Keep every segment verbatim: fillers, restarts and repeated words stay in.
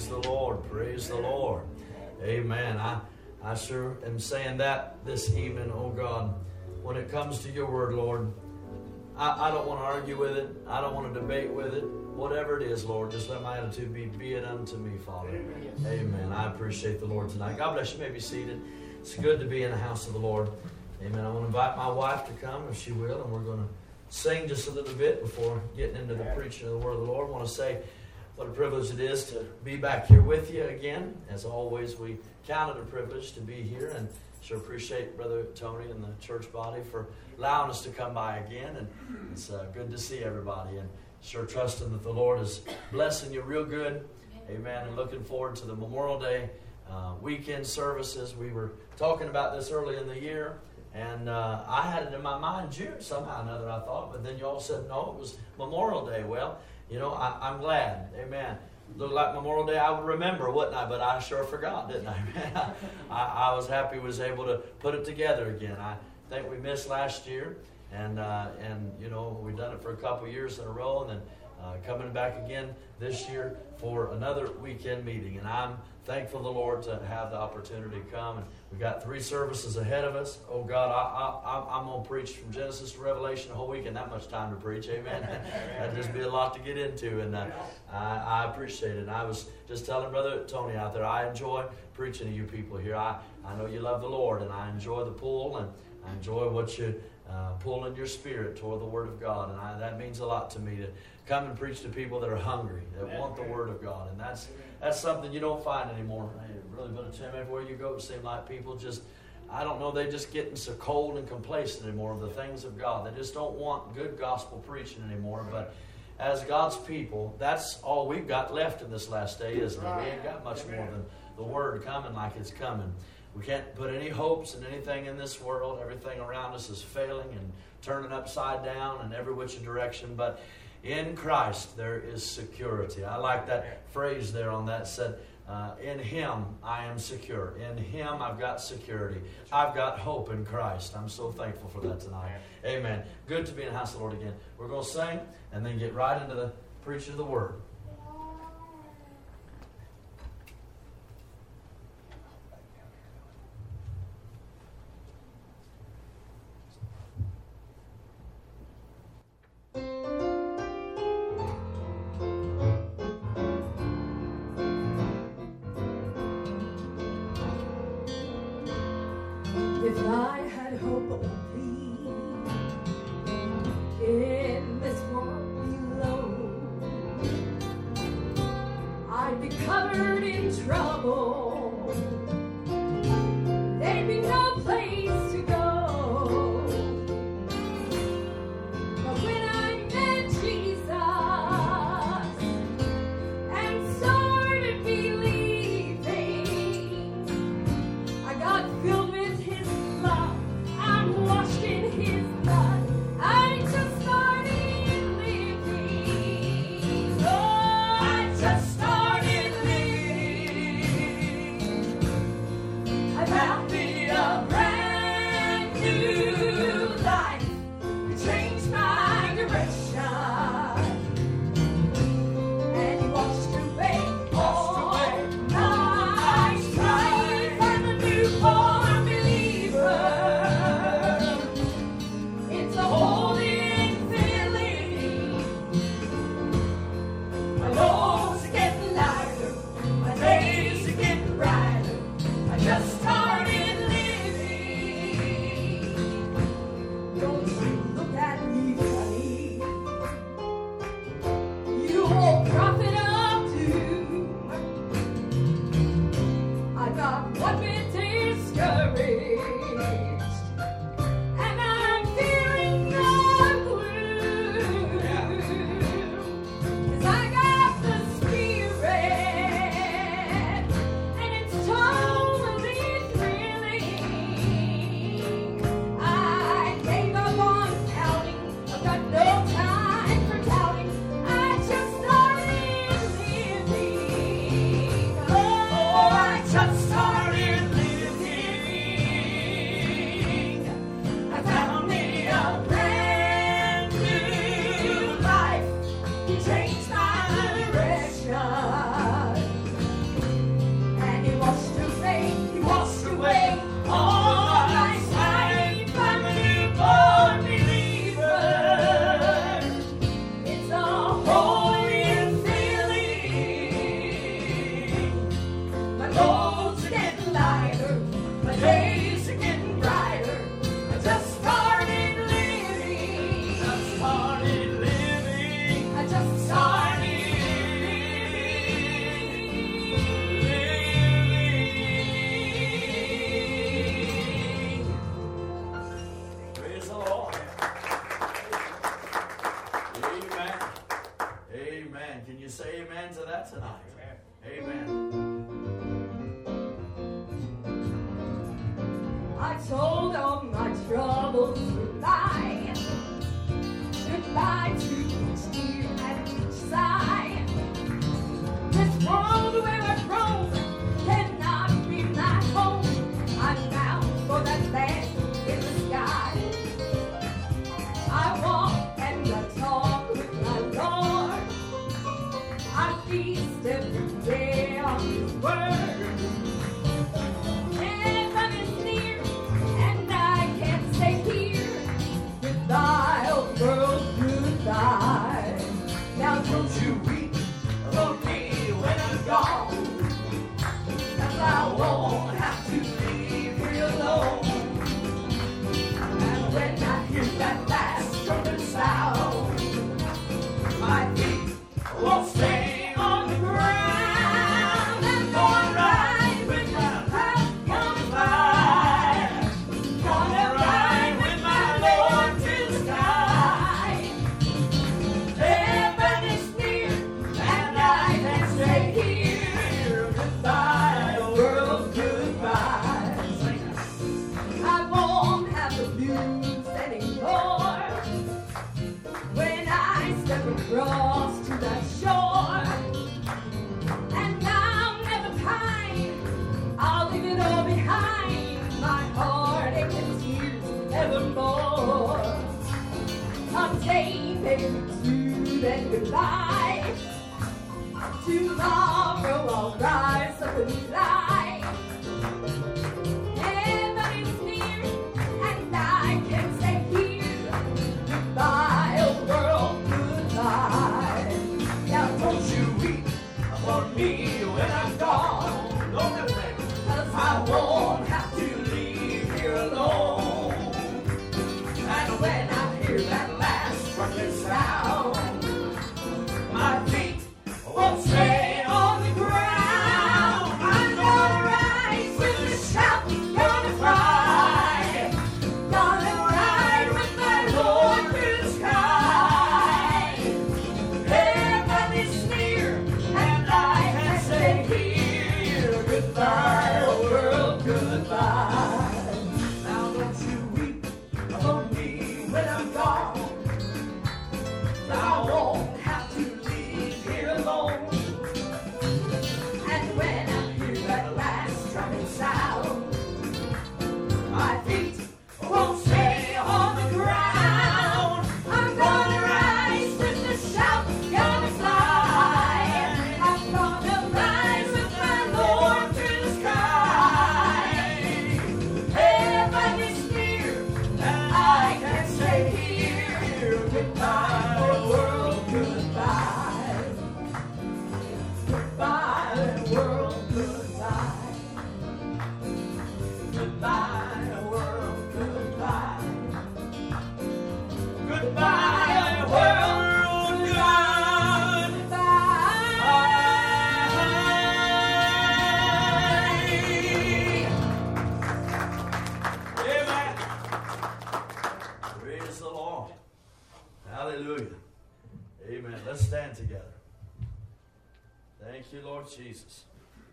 Praise the Lord. Praise the Lord. Amen. I, I sure am saying that this evening, oh God, when it comes to your word, Lord, I, I don't want to argue with it. I don't want to debate with it. Whatever it is, Lord, just let my attitude be, be it unto me, Father. Yes. Amen. I appreciate the Lord tonight. God bless you. You may be seated. It's good to be in the house of the Lord. Amen. I want to invite my wife to come, if she will, and we're going to sing just a little bit before getting into the preaching of the word of the Lord. I want to say what a privilege it is to be back here with you again. As always, we count it a privilege to be here, and sure appreciate Brother Tony and the church body for allowing us to come by again. And it's uh, good to see everybody, and sure trusting that the Lord is blessing you real good. Amen. And looking forward to the Memorial Day uh, weekend services. We were talking about this early in the year, and uh, I had it in my mind June somehow or another, I thought, but then you all said no, it was Memorial Day. Well, you know, I, I'm glad. Amen. Looked like Memorial Day I would remember, wouldn't I? But I sure forgot, didn't I? I, I was happy was able to put it together again. I think we missed last year, and uh, and you know, we've done it for a couple years in a row, and then uh, coming back again this year for another weekend meeting. And I'm thankful to the Lord to have the opportunity to come. And we've got three services ahead of us. Oh God, I, I, I'm going to preach from Genesis to Revelation the whole week, and that much time to preach. Amen. That'd just be a lot to get into, and uh, I, I appreciate it. And I was just telling Brother Tony out there, I enjoy preaching to you people here. I, I know you love the Lord, and I enjoy the pull, and I enjoy what you uh, pull in your spirit toward the Word of God. And I, that means a lot to me to come and preach to people that are hungry, that want the Word of God. And that's that's something you don't find anymore. Hey, really, Brother Tim, everywhere you go, it seems like people just, I don't know, they're just getting so cold and complacent anymore of the things of God. They just don't want good gospel preaching anymore. But as God's people, that's all we've got left in this last day, isn't it? We ain't got much more than the Word coming like it's coming. We can't put any hopes in anything in this world. Everything around us is failing and turning upside down in every which direction. But in Christ, there is security. I like that phrase there on that. Said, uh, in Him, I am secure. In Him, I've got security. I've got hope in Christ. I'm so thankful for that tonight. Amen. Good to be in the house of the Lord again. We're going to sing and then get right into the preaching of the Word. If I had hope only in this world below, I'd be covered in trouble. There'd be no place to go. But when I met Jesus and started believing, I got filled with I'm washed in His blood. I just started living. Oh, I just started living. say amen to that tonight? Amen. I told all my troubles goodbye. Goodbye to each tear and each sigh. This world where I've grown cannot be my home. I'm bound for that land in the sky. I walk and I talk with my Lord. I feast every day on His word. Heaven is near, and I can't stay here. Goodbye, old world, goodbye. Now don't you weep for me when I'm gone, 'cause I won't have to leave here alone. And when I hear that last trumpet sound, my feet won't stay on the ground. I'm gonna ride with my cloud, gonna fly, gonna ride with my Lord to the sky. Heaven is near, and I can stay here. Goodbye, world, goodbye. I won't have the blues anymore when I step across to that shore. And I'll never pine, I'll leave it all behind, my heartache and tears evermore. Someday, maybe two, then goodbye. Tomorrow I'll rise up and fly. Heaven is near, and I can stay here. Goodbye, old world, goodbye. Now don't you weep for me when I'm gone. Don't reflect, 'cause I won't have to leave here alone. And when I hear that last trumpet sound, my feet won't stay on the ground. I'm gonna rise with a shout, gonna fly, gonna ride with my Lord through the sky. Heaven is near, and I can stay here. Goodbye, old world, goodbye. Now don't you weep for me when I'm gone. I won't have to leave here alone. And when I hear that last trumpet sound, my feet won't stay on the ground. I'm gonna rise with a shout, gonna fly. I'm gonna rise with my Lord through the sky. Heaven is near, and I can stay here. Goodbye, old world, goodbye. Goodbye, world, goodbye. Goodbye, world, goodbye. Goodbye, world, goodbye. Amen. Praise the Lord. Hallelujah. Amen. Let's stand together. Thank you, Lord Jesus.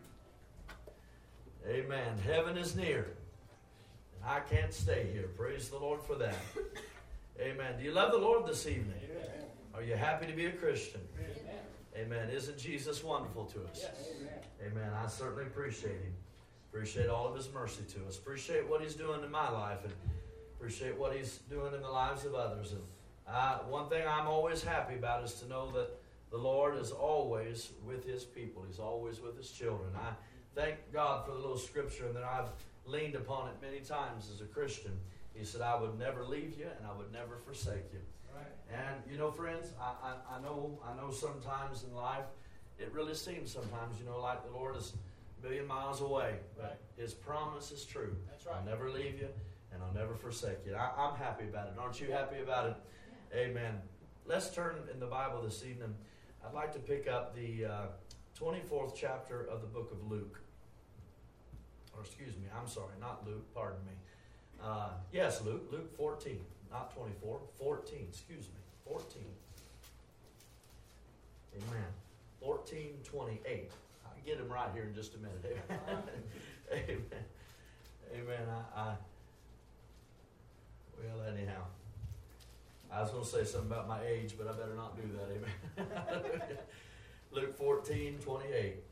Amen. Heaven is near, and I can't stay here. Praise the Lord for that. Amen. Do you love the Lord this evening? Amen. Are you happy to be a Christian? Amen. Amen. Isn't Jesus wonderful to us? Yes. Amen. Amen. I certainly appreciate Him. Appreciate all of His mercy to us. Appreciate what He's doing in my life, and appreciate what He's doing in the lives of others. And uh, one thing I'm always happy about is to know that the Lord is always with His people. He's always with His children. I thank God for the little scripture, and that I've leaned upon it many times as a Christian. He said, I would never leave you, and I would never forsake you. Right. And you know, friends, I, I, I know I know sometimes in life, it really seems sometimes, you know, like the Lord is a million miles away. But Right. His promise is true. That's right. I'll never leave you, and I'll never forsake you. I, I'm happy about it. Aren't you happy about it? Yeah. Amen. Let's turn in the Bible this evening. I'd like to pick up the uh, twenty-fourth chapter of the book of Luke. Or excuse me, I'm sorry, not Luke, pardon me. Uh, yes, Luke, Luke fourteen, not twenty-four, fourteen, excuse me, fourteen. Amen. fourteen twenty-eight. I'll get him right here in just a minute. Amen. Amen. Amen. I, I, well, anyhow, I was going to say something about my age, but I better not do that. Amen. Luke fourteen twenty-eight.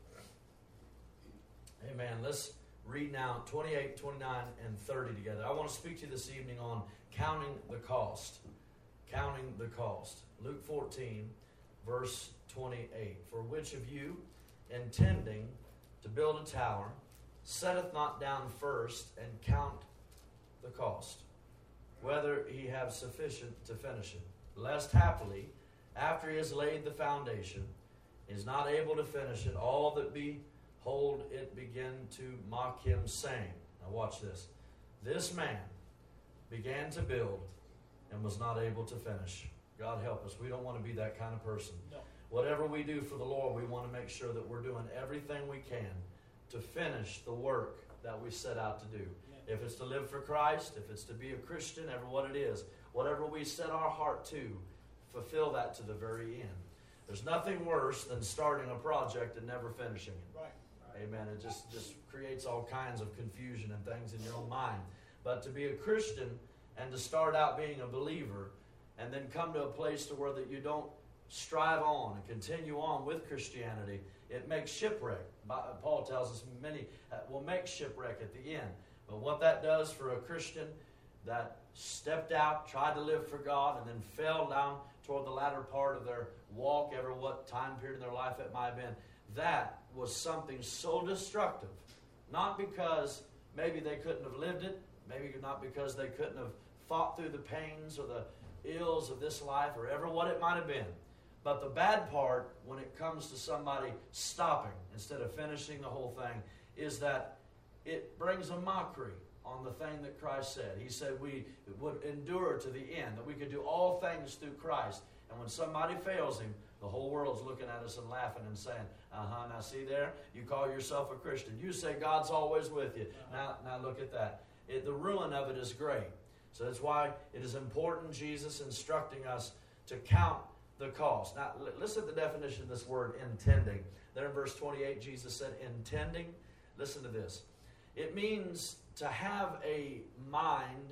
Amen. Let's read now twenty-eight, twenty-nine, and thirty together. I want to speak to you this evening on counting the cost. Counting the cost. Luke fourteen, verse twenty-eight. For which of you, intending to build a tower, setteth not down first and count the cost, whether he have sufficient to finish it, lest happily, after he has laid the foundation, is not able to finish it, all that behold it begin to mock him, saying, now watch this, this man began to build and was not able to finish. God help us. We don't want to be that kind of person. No. Whatever we do for the Lord, we want to make sure that we're doing everything we can to finish the work that we set out to do. Yeah. If it's to live for Christ, if it's to be a Christian, ever what it is, whatever we set our heart to, fulfill that to the very end. There's nothing worse than starting a project and never finishing it. Right. Right. Amen. It just, just creates all kinds of confusion and things in your own mind. But to be a Christian and to start out being a believer and then come to a place to where that you don't strive on and continue on with Christianity, it makes shipwreck. Paul tells us many will make shipwreck at the end. But what that does for a Christian that stepped out, tried to live for God, and then fell down toward the latter part of their walk, ever what time period in their life it might have been, that was something so destructive. Not because maybe they couldn't have lived it, maybe not because they couldn't have fought through the pains or the ills of this life or ever what it might have been. But the bad part, when it comes to somebody stopping instead of finishing the whole thing, is that it brings a mockery on the thing that Christ said. He said we would endure to the end, that we could do all things through Christ. And when somebody fails him, the whole world's looking at us and laughing and saying, uh-huh, now see there, you call yourself a Christian. You say God's always with you. Uh-huh. Now, now look at that. It, the ruin of it is great. So that's why it is important, Jesus instructing us to count the cost. Now, listen to the definition of this word, intending. There in verse twenty-eight, Jesus said, intending. Listen to this. It means to have a mind,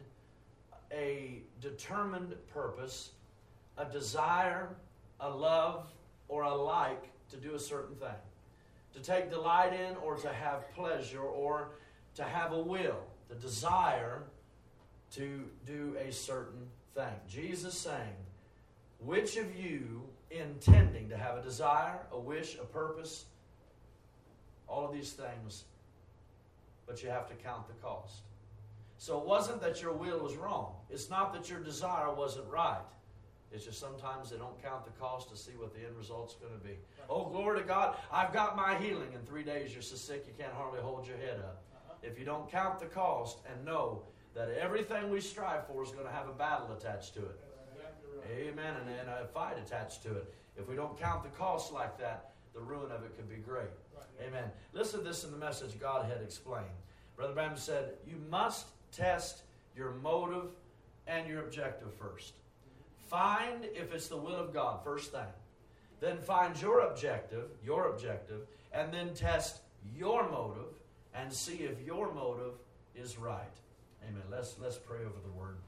a determined purpose, a desire, a love, or a like to do a certain thing. To take delight in, or to have pleasure, or to have a will, the desire to do a certain thing. Jesus saying, which of you intending to have a desire, a wish, a purpose, all of these things, but you have to count the cost. So it wasn't that your will was wrong. It's not that your desire wasn't right. It's just sometimes they don't count the cost to see what the end result's going to be. Right. Oh, glory to God, I've got my healing. In three days you're so sick you can't hardly hold your head up. Uh-huh. If you don't count the cost and know that everything we strive for is going to have a battle attached to it. Amen. And, and a fight attached to it. If we don't count the cost like that, the ruin of it could be great. Right. Amen. Listen to this in the message God had explained. Brother Branham said, you must test your motive and your objective first. Find if it's the will of God, first thing. Then find your objective, your objective, and then test your motive and see if your motive is right. Amen. Let's, let's pray over the word.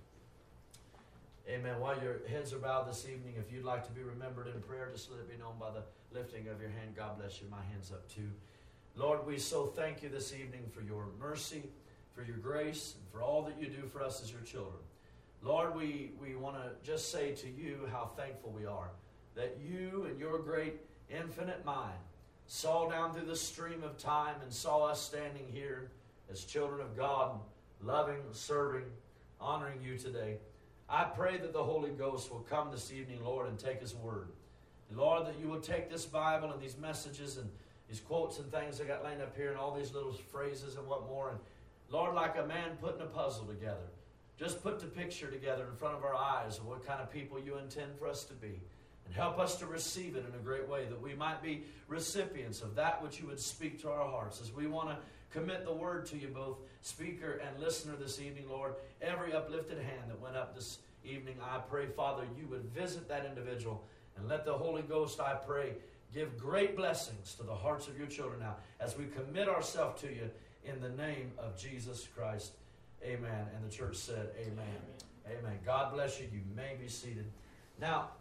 Amen. While your heads are bowed this evening, if you'd like to be remembered in prayer, just let it be known by the lifting of your hand. God bless you. My hand's up too. Lord, we so thank you this evening for your mercy, for your grace, and for all that you do for us as your children. Lord, we, we want to just say to you how thankful we are that you and your great infinite mind saw down through the stream of time and saw us standing here as children of God, loving, serving, honoring you today. I pray that the Holy Ghost will come this evening, Lord, and take his word. And Lord, that you will take this Bible and these messages and these quotes and things I got laying up here and all these little phrases and what more. And Lord, like a man putting a puzzle together, just put the picture together in front of our eyes of what kind of people you intend for us to be. And help us to receive it in a great way, that we might be recipients of that which you would speak to our hearts. As we want to commit the word to you, both speaker and listener this evening, Lord, every uplifted hand that went up this evening, I pray, Father, you would visit that individual and let the Holy Ghost, I pray, give great blessings to the hearts of your children now as we commit ourselves to you in the name of Jesus Christ. Amen. And the church said, amen. Amen. Amen. God bless you. You may be seated. Now,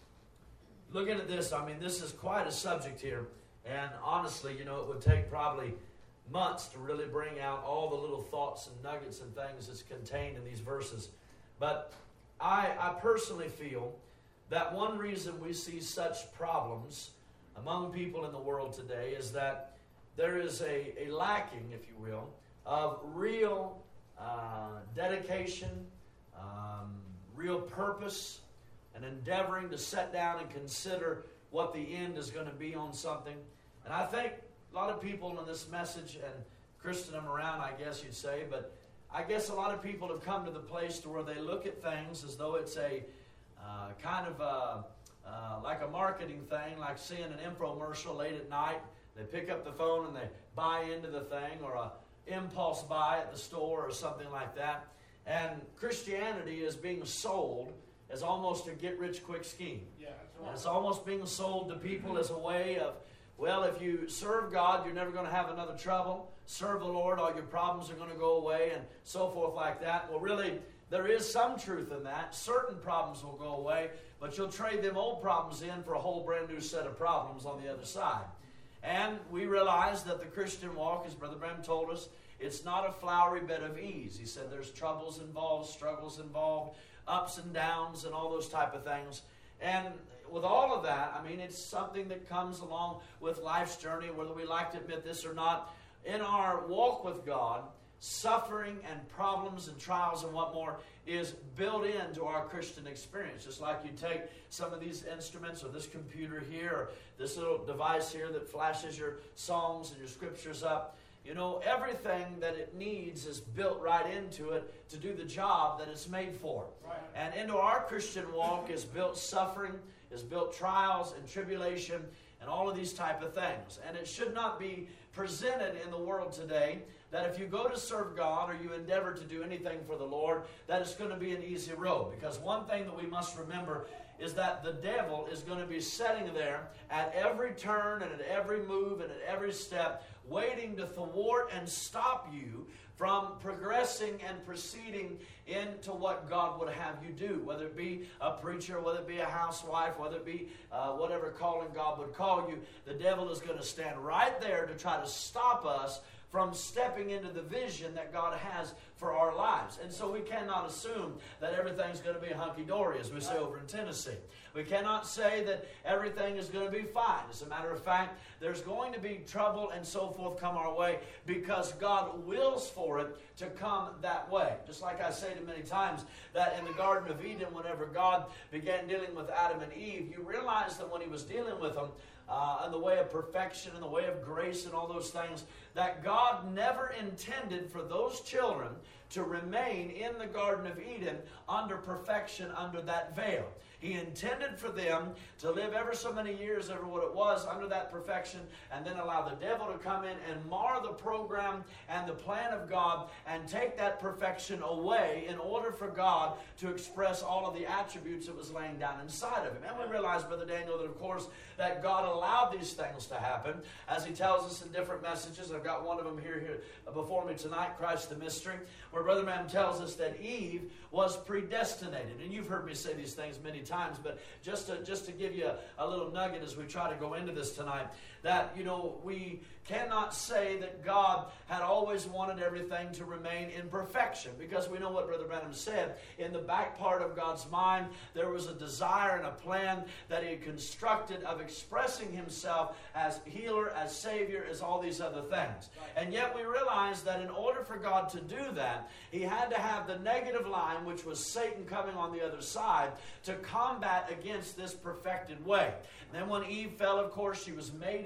looking at this, I mean, this is quite a subject here. And honestly, you know, it would take probably months to really bring out all the little thoughts and nuggets and things that's contained in these verses. But I, I personally feel that one reason we see such problems among people in the world today is that there is a, a lacking, if you will, of real uh, dedication, um, real purpose, and endeavoring to sit down and consider what the end is going to be on something. And I think a lot of people in this message, and Christian them around, I guess you'd say, but I guess a lot of people have come to the place to where they look at things as though it's a uh, kind of a, uh, like a marketing thing, like seeing an infomercial late at night. They pick up the phone and they buy into the thing, or a impulse buy at the store or something like that. And Christianity is being sold as almost a get-rich-quick scheme. Yeah, that's right. And it's almost being sold to people as a way of, well, if you serve God, you're never going to have another trouble. Serve the Lord, all your problems are going to go away, and so forth like that. Well, really, there is some truth in that. Certain problems will go away, but you'll trade them old problems in for a whole brand new set of problems on the other side. And we realize that the Christian walk, as Brother Branham told us, it's not a flowery bed of ease. He said there's troubles involved, struggles involved, ups and downs, and all those type of things. And with all of that, I mean, it's something that comes along with life's journey, whether we like to admit this or not. In our walk with God, suffering and problems and trials and what more is built into our Christian experience. Just like you take some of these instruments, or this computer here, or this little device here that flashes your songs and your scriptures up. You know, everything that it needs is built right into it to do the job that it's made for. Right. And into our Christian walk is built suffering, is built trials and tribulation, and all of these type of things. And it should not be presented in the world today that if you go to serve God or you endeavor to do anything for the Lord, that it's going to be an easy road. Because one thing that we must remember is that the devil is going to be sitting there at every turn and at every move and at every step, waiting to thwart and stop you from progressing and proceeding into what God would have you do, whether it be a preacher, whether it be a housewife, whether it be uh, whatever calling God would call you. The devil is going to stand right there to try to stop us from stepping into the vision that God has for our lives. And so we cannot assume that everything's going to be hunky-dory, as we say over in Tennessee. We cannot say that everything is going to be fine. As a matter of fact, there's going to be trouble and so forth come our way because God wills for it to come that way. Just like I say to many times that in the Garden of Eden, whenever God began dealing with Adam and Eve, you realize that when he was dealing with them, Uh, in the way of perfection, in the way of grace and all those things, that God never intended for those children to remain in the Garden of Eden under perfection, under that veil. He intended for them to live ever so many years, ever what it was, under that perfection, and then allow the devil to come in and mar the program and the plan of God and take that perfection away in order for God to express all of the attributes that was laying down inside of him. And we realize, Brother Daniel, that of course that God allowed these things to happen, as he tells us in different messages. I've got one of them here, here before me tonight, Christ the Mystery, where Brother Branham tells us that Eve was predestinated. And you've heard me say these things many times, but just to, just to give you a, a little nugget as we try to go into this tonight, that, you know, we cannot say that God had always wanted everything to remain in perfection, because we know what Brother Branham said. In the back part of God's mind, there was a desire and a plan that he had constructed of expressing himself as healer, as Savior, as all these other things. And yet we realize that in order for God to do that, he had to have the negative line, which was Satan coming on the other side, to combat against this perfected way. And then when Eve fell, of course, she was made in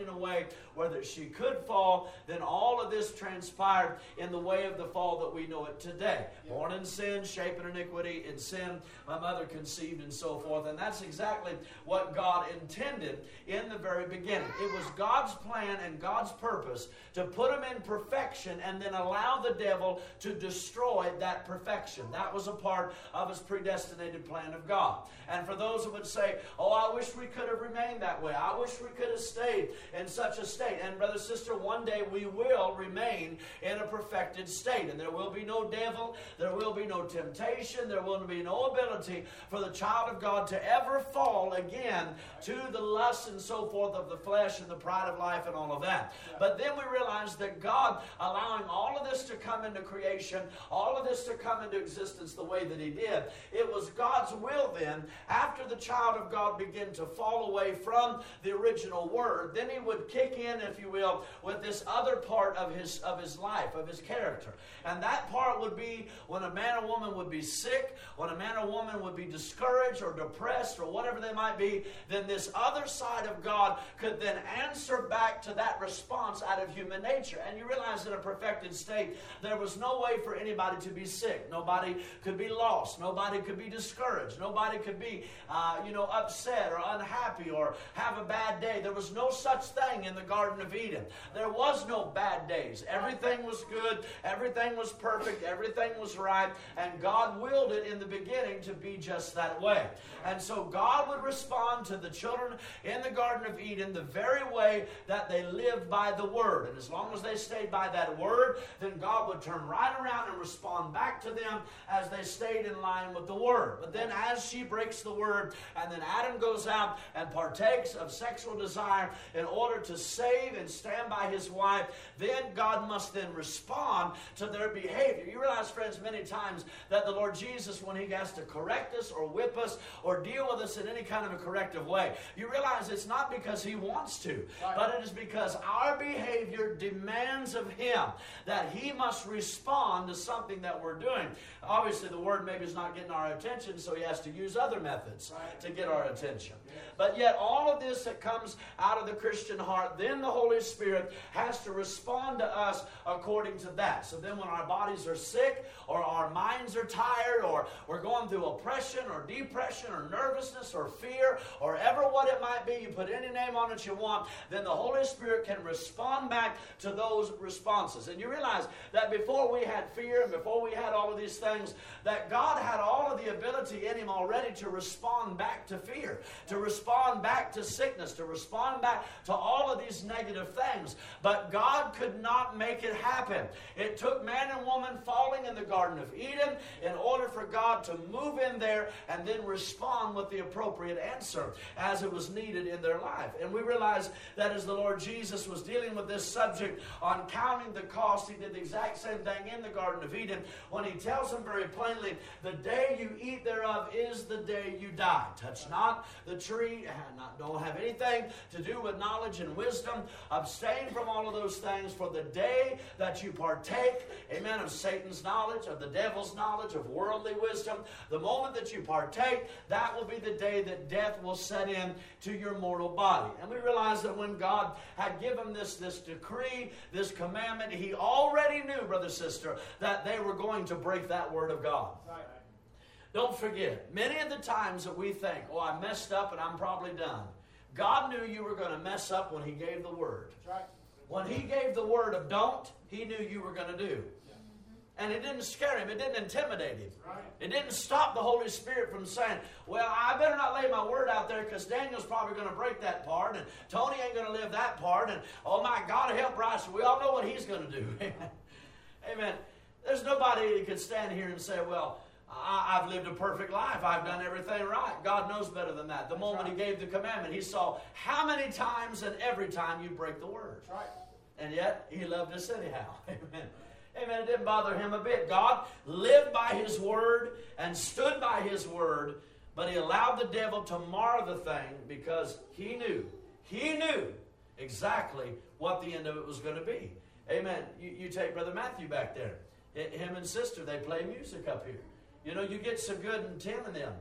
in a way where that she could fall, then all of this transpired in the way of the fall that we know it today. Yeah. Born in sin, shaped in iniquity, in sin, my mother conceived, and so forth. And that's exactly what God intended in the very beginning. It was God's plan and God's purpose to put him in perfection and then allow the devil to destroy that perfection. That was a part of his predestinated plan of God. And for those who would say, oh, I wish we could have remained that way. I wish we could have stayed in such a state. And brother, sister, one day we will remain in a perfected state. And there will be no devil. There will be no temptation. There will be no ability for the child of God to ever fall again to the lust and so forth of the flesh and the pride of life and all of that. But then we realize that God, allowing all of this to come into creation, all of this to come into existence the way that he did, it was God's will then, after the child of God began to fall away from the original word, then he would kick in, if you will, with this other part of his of his life, of his character. And that part would be when a man or woman would be sick, when a man or woman would be discouraged or depressed or whatever they might be, then this other side of God could then answer back to that response out of human nature. And you realize in a perfected state, there was no way for anybody to be sick. Nobody could be lost. Nobody could be discouraged. Nobody could be, uh, you know, upset or unhappy or have a bad day. There was no such thing in the Garden of Eden. There was no bad days. Everything was good. Everything was perfect. Everything was right. And God willed it in the beginning to be just that way. And so God would respond to the children in the Garden of Eden the very way that they lived by the Word. And as long as they stayed by that Word, then God would turn right around and respond back to them as they stayed in line with the Word. But then as she breaks the Word, and then Adam goes out and partakes of sexual desire in order to save and stand by his wife, then God must then respond to their behavior. You realize, friends, many times that the Lord Jesus, when he has to correct us or whip us or deal with us in any kind of a corrective way, you realize it's not because he wants to, but it is because our behavior demands of him that he must respond to something that we're doing. Obviously, the Word maybe is not getting our attention, so he has to use other methods to get our attention. But yet all of this that comes out of the Christian heart, then the Holy Spirit has to respond to us according to that. So then when our bodies are sick, or our minds are tired, or we're going through oppression or depression or nervousness or fear or ever what it might be, you put any name on it you want, then the Holy Spirit can respond back to those responses. And you realize that before we had fear and before we had all of these things, that God had all of the ability in him already to respond back to fear, to respond back to sickness, to respond back to all of these negative things. But God could not make it happen. It took man and woman falling in the Garden of Eden in order for God to move in there and then respond with the appropriate answer as it was needed in their life. And we realize that as the Lord Jesus was dealing with this subject on counting the cost, he did the exact same thing in the Garden of Eden when he tells them very plainly, the day you eat thereof is the day you die. Touch not the tree, not, don't have anything to do with knowledge and wisdom. Abstain from all of those things, for the day that you partake, amen, of Satan's knowledge, of the devil's knowledge, of worldly wisdom, the moment that you partake, that will be the day that death will set in to your mortal body. And we realize that when God had given this, this decree, this commandment, he already knew, brother, sister, that they were going to break that word of God. Right. Don't forget, many of the times that we think, oh, I messed up and I'm probably done. God knew you were going to mess up when he gave the word. That's right. When he gave the word of don't, he knew you were going to do. And it didn't scare him. It didn't intimidate him. Right. It didn't stop the Holy Spirit from saying, well, I better not lay my word out there because Daniel's probably going to break that part and Tony ain't going to live that part and, oh my God, help Bryce. We all know what he's going to do. Amen. There's nobody that could stand here and say, well, I, I've lived a perfect life. I've done everything right. God knows better than that. The moment he gave the commandment, he saw how many times and every time you break the word. That's right. And yet, he loved us anyhow. Amen. Amen. It didn't bother him a bit. God lived by his word and stood by his word, but he allowed the devil to mar the thing because he knew, he knew exactly what the end of it was going to be. Amen. You, you take Brother Matthew back there. Him and sister, they play music up here. You know, you get so good and Tim and them.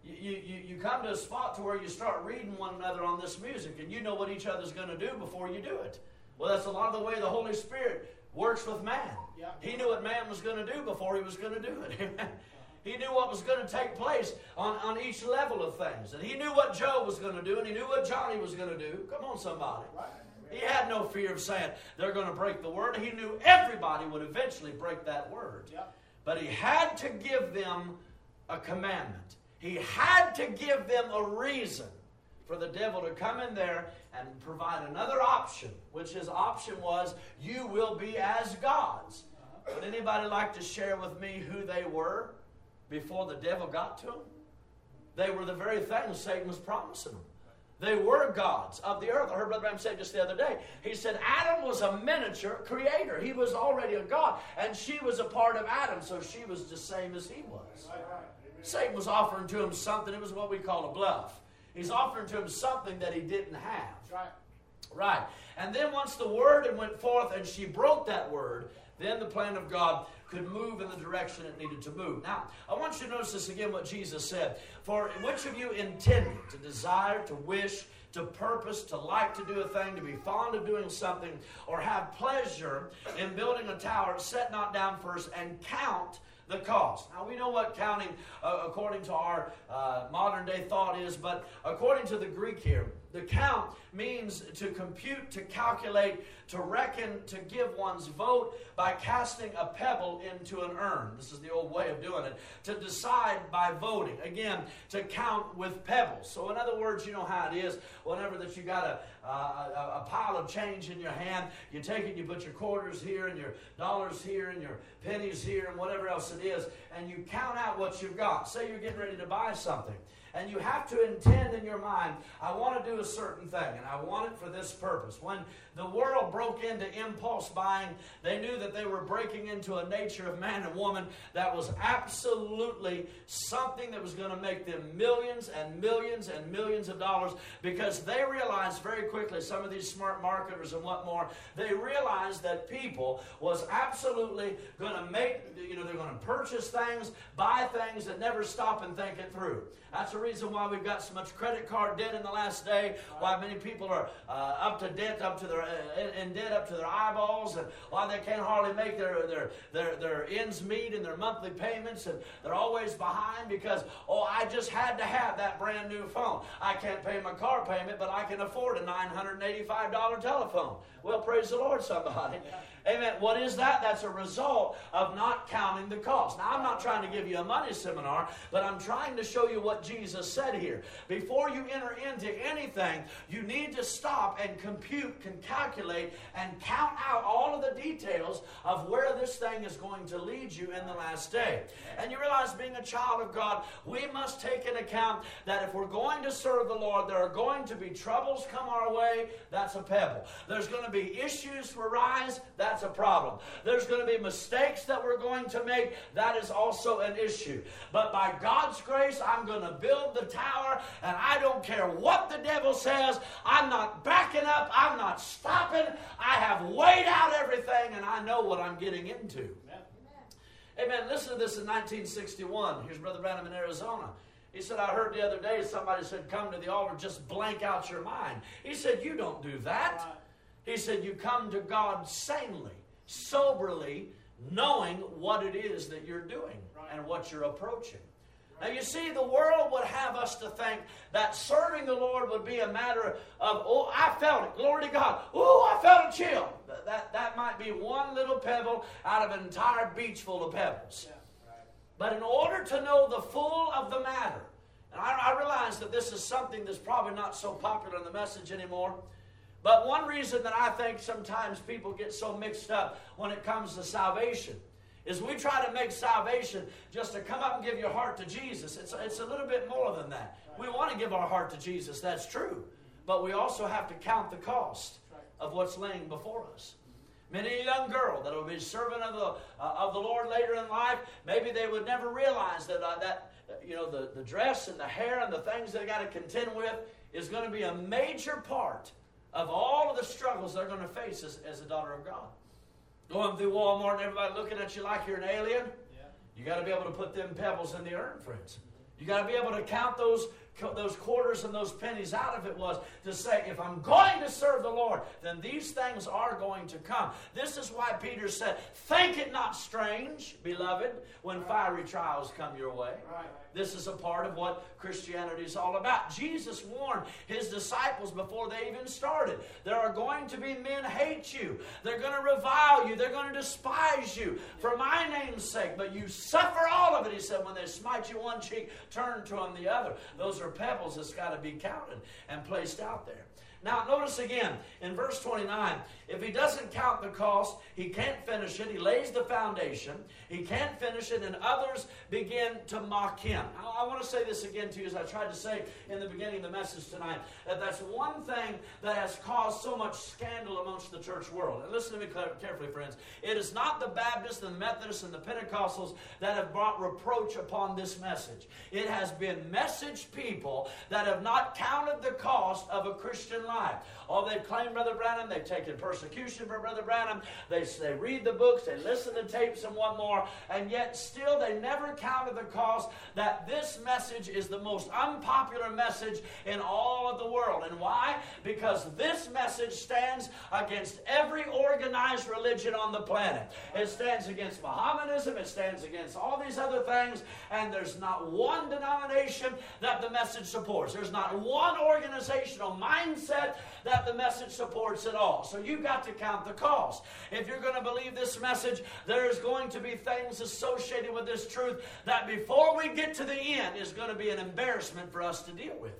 You, you, you come to a spot to where you start reading one another on this music, and you know what each other's going to do before you do it. Well, that's a lot of the way the Holy Spirit works with man. Yeah. He knew what man was going to do before he was going to do it. Amen. He knew what was going to take place on, on each level of things. And he knew what Joe was going to do, and he knew what Johnny was going to do. Come on, somebody. Right. He had no fear of saying they're going to break the word. He knew everybody would eventually break that word. Yep. But he had to give them a commandment. He had to give them a reason for the devil to come in there and provide another option, which his option was, you will be as gods. Would anybody like to share with me who they were before the devil got to them? They were the very things Satan was promising them. They were gods of the earth. I heard Brother Branham say just the other day. He said Adam was a miniature creator. He was already a god, and she was a part of Adam, so she was the same as he was. Satan was offering to him something. It was what we call a bluff. He's offering to him something that he didn't have. Right. Right. And then once the word went forth and she broke that word, then the plan of God could move in the direction it needed to move. Now, I want you to notice this again, what Jesus said. For which of you intending to desire, to wish, to purpose, to like to do a thing, to be fond of doing something, or have pleasure in building a tower, set not down first and count the cost. Now, we know what counting, uh, according to our uh, modern day thought is, but according to the Greek here, the count means to compute, to calculate, to reckon, to give one's vote by casting a pebble into an urn. This is the old way of doing it. To decide by voting. Again, to count with pebbles. So in other words, you know how it is. Whenever that you got a, uh, a, a pile of change in your hand, you take it, you put your quarters here and your dollars here and your pennies here and whatever else it is, and you count out what you've got. Say you're getting ready to buy something. And you have to intend in your mind, I want to do a certain thing, and I want it for this purpose. When the world broke into impulse buying, they knew that they were breaking into a nature of man and woman that was absolutely something that was going to make them millions and millions and millions of dollars, because they realized very quickly, some of these smart marketers and what more, they realized that people was absolutely going to make, you know, they're going to purchase things, buy things, and never stop and think it through. That's the reason why we've got so much credit card debt in the last day, why many people are uh, up to debt, up to their uh, in debt up to their eyeballs, and why they can't hardly make their, their their their ends meet in their monthly payments, and they're always behind because, oh, I just had to have that brand new phone. I can't pay my car payment, but I can afford a nine hundred eighty-five dollars telephone. Well, praise the Lord, somebody. Amen. What is that? That's a result of not counting the cost. Now, I'm not trying to give you a money seminar, but I'm trying to show you what Jesus said here. Before you enter into anything, you need to stop and compute, can calculate, and count out all of the details of where this thing is going to lead you in the last day. And you realize, being a child of God, we must take into account that if we're going to serve the Lord, there are going to be troubles come our way. That's a pebble. There's going to be issues arise. That's a problem. There's going to be mistakes that we're going to make. That is also an issue. But by God's grace, I'm going to build the tower, and I don't care what the devil says. I'm not backing up. I'm not stopping. I have weighed out everything, and I know what I'm getting into. Amen. Amen. Listen to this in nineteen sixty-one. Here's Brother Branham in Arizona. He said, I heard the other day somebody said, come to the altar, just blank out your mind. He said, you don't do that. Right. He said, you come to God sanely, soberly, knowing what it is that you're doing and what you're approaching. Now, you see, the world would have us to think that serving the Lord would be a matter of, oh, I felt it. Glory to God. Oh, I felt a chill. That, that might be one little pebble out of an entire beach full of pebbles. Yeah, right. But in order to know the full of the matter, and I, I realize that this is something that's probably not so popular in the message anymore, but one reason that I think sometimes people get so mixed up when it comes to salvation is we try to make salvation just to come up and give your heart to Jesus. It's, it's a little bit more than that. We want to give our heart to Jesus, that's true. But we also have to count the cost of what's laying before us. Many a young girl that will be serving of the, uh, of the Lord later in life, maybe they would never realize that, uh, that you know, the, the dress and the hair and the things they got to contend with is going to be a major part of all of the struggles they're going to face as, as a daughter of God. Going through Walmart and everybody looking at you like you're an alien, yeah. You got to be able to put them pebbles in the urn, friends. You got to be able to count those those quarters and those pennies out if it was to say, if I'm going to serve the Lord, then these things are going to come. This is why Peter said, think it not strange, beloved, when fiery trials come your way. Right. This is a part of what Christianity is all about. Jesus warned his disciples before they even started. There are going to be men hate you. They're going to revile you. They're going to despise you for my name's sake. But you suffer all of it, he said. When they smite you one cheek, turn to them the other. Those are pebbles that's got to be counted and placed out there. Now, notice again, in verse twenty-nine, if he doesn't count the cost, he can't finish it. He lays the foundation. He can't finish it, and others begin to mock him. I, I want to say this again to you, as I tried to say in the beginning of the message tonight, that that's one thing that has caused so much scandal amongst the church world. And listen to me carefully, friends. It is not the Baptists and the Methodists and the Pentecostals that have brought reproach upon this message. It has been message people that have not counted the cost of a Christian life. Oh, they've claimed Brother Branham. They've taken persecution for Brother Branham. They, they read the books. They listen to tapes and one more. And yet still they never counted the cost that this message is the most unpopular message in all of the world. And why? Because this message stands against every organized religion on the planet. It stands against Mohammedanism. It stands against all these other things. And there's not one denomination that the message supports. There's not one organizational mindset that the message supports at all. So you've got to count the cost. If you're going to believe this message, there's going to be things associated with this truth that before we get to the end is going to be an embarrassment for us to deal with.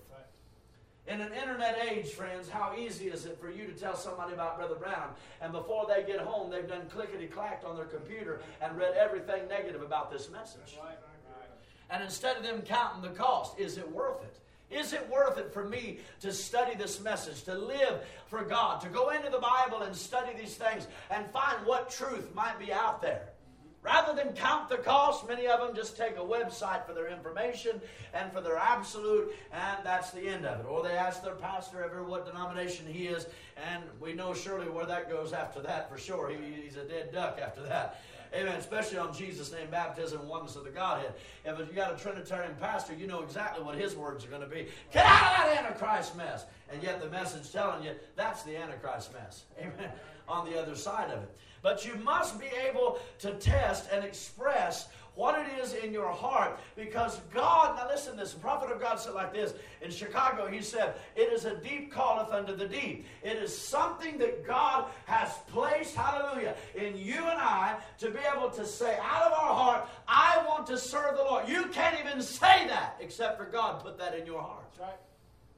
In an internet age, friends, how easy is it for you to tell somebody about Brother Branham, and before they get home, they've done clickety-clacked on their computer and read everything negative about this message. And instead of them counting the cost, is it worth it? Is it worth it for me to study this message, to live for God, to go into the Bible and study these things and find what truth might be out there? Rather than count the cost, many of them just take a website for their information and for their absolute, and that's the end of it. Or they ask their pastor ever what denomination he is, and we know surely where that goes after that for sure. He, he's a dead duck after that. Amen. Especially on Jesus' name, baptism, and oneness of the Godhead. If you got a Trinitarian pastor, you know exactly what his words are going to be. Get out of that Antichrist mess. And yet the message telling you that's the Antichrist mess. Amen. On the other side of it. But you must be able to test and express what it is in your heart, because God, now listen to this, the prophet of God said like this, in Chicago he said, it is a deep calleth unto the deep. It is something that God has placed, hallelujah, in you and I to be able to say out of our heart, I want to serve the Lord. You can't even say that except for God put that in your heart. That's right.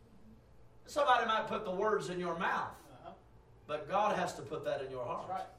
Somebody might put the words in your mouth, Uh-huh. but God has to put that in your heart. That's right.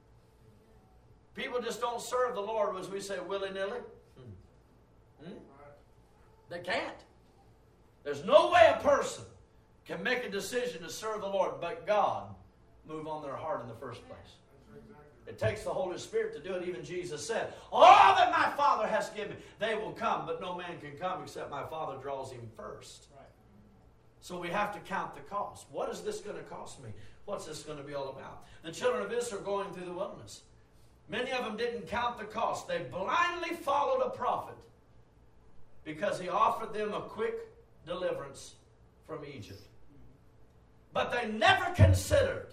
People just don't serve the Lord, as we say, willy-nilly. Hmm. Hmm? They can't. There's no way a person can make a decision to serve the Lord, but God move on their heart in the first place. It takes the Holy Spirit to do it. Even Jesus said, all that my Father has given me, they will come, but no man can come except my Father draws him first. Right. So we have to count the cost. What is this going to cost me? What's this going to be all about? The children of Israel are going through the wilderness. Many of them didn't count the cost. They blindly followed a prophet because he offered them a quick deliverance from Egypt. But they never considered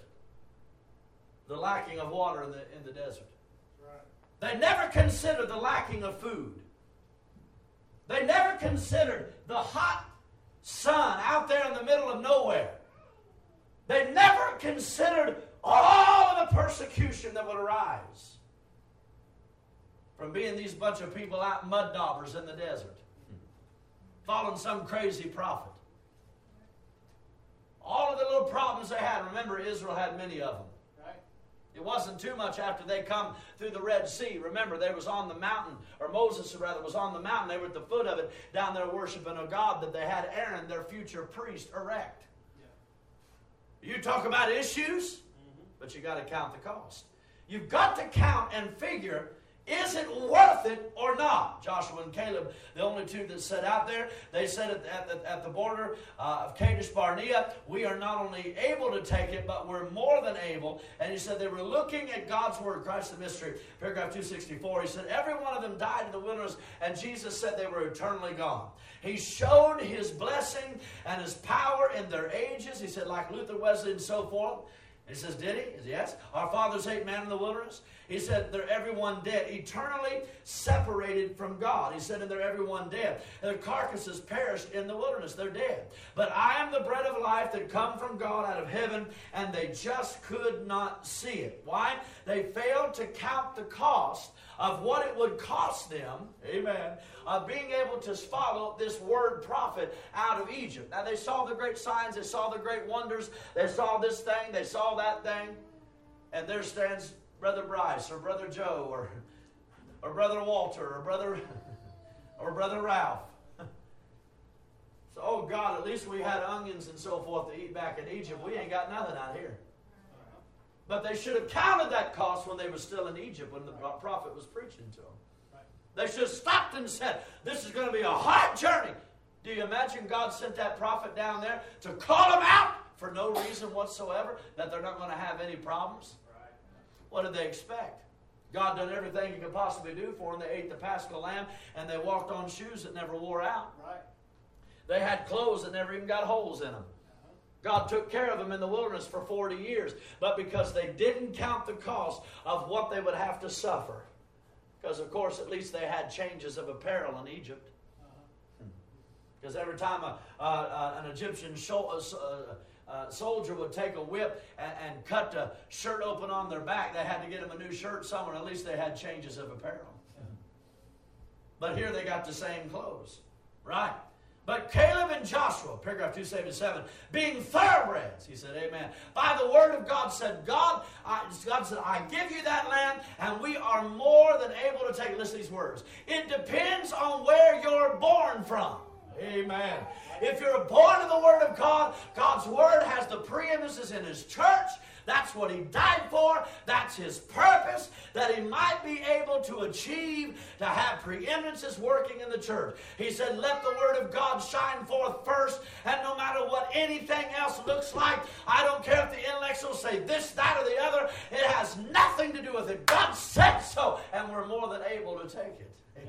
the lacking of water in the, in the desert. They never considered the lacking of food. They never considered the hot sun out there in the middle of nowhere. They never considered all of the persecution that would arise from being these bunch of people out mud daubers in the desert, following some crazy prophet. All of the little problems they had, remember, Israel had many of them. Right. It wasn't too much after they come through the Red Sea. Remember, they was on the mountain, or Moses rather was on the mountain. They were at the foot of it, down there worshiping a God that they had Aaron, their future priest, erect. Yeah. You talk about issues, mm-hmm. but you got to count the cost. You've got to count and figure, Is it worth it or not? Joshua and Caleb, the only two that set out there, they said at, at, the, at the border uh, of Kadesh Barnea, we are not only able to take it, but we're more than able. And he said they were looking at God's word, Christ the mystery. Paragraph two sixty-four, he said, every one of them died in the wilderness, and Jesus said they were eternally gone. He showed his blessing and his power in their ages. He said, like Luther, Wesley, and so forth. He says, did he? He says, yes. Our fathers ate man in the wilderness. He said, they're everyone dead, eternally separated from God. He said, and they're everyone dead. Their carcasses perished in the wilderness. They're dead. But I am the bread of life that come from God out of heaven, and they just could not see it. Why? They failed to count the cost of what it would cost them, amen, of being able to follow this word prophet out of Egypt. Now, they saw the great signs, they saw the great wonders, they saw this thing, they saw that thing, and there stands Brother Bryce, or Brother Joe, or, or Brother Walter, or Brother, or Brother Ralph. So, oh God, at least we had onions and so forth to eat back in Egypt. We ain't got nothing out here. But they should have counted that cost when they were still in Egypt, when the prophet was preaching to them. Right. They should have stopped and said, this is going to be a hard journey. Do you imagine God sent that prophet down there to call them out for no reason whatsoever, that they're not going to have any problems? Right. What did they expect? God done everything he could possibly do for them. They ate the Paschal lamb, and they walked on shoes that never wore out. Right. They had clothes that never even got holes in them. God took care of them in the wilderness for forty years. But because they didn't count the cost of what they would have to suffer. Because, of course, at least they had changes of apparel in Egypt. Because every time a, uh, an Egyptian show, uh, uh, soldier would take a whip and, and cut the shirt open on their back, they had to get them a new shirt somewhere. At least they had changes of apparel. But here they got the same clothes. Right? But Caleb and Joshua, paragraph two seventy-seven, being thoroughbreds, he said, amen, by the word of God said, God, I, God said, I give you that land, and we are more than able to take it. Listen to these words. It depends on where you're born from. Amen. If you're born of the Word of God, God's Word has the preeminence in His church. That's what He died for. That's His purpose, that He might be able to achieve, to have preeminences working in the church. He said, let the Word of God shine forth first, and no matter what anything else looks like, I don't care if the intellectuals say this, that, or the other, it has nothing to do with it. God said so, and we're more than able to take it. Amen.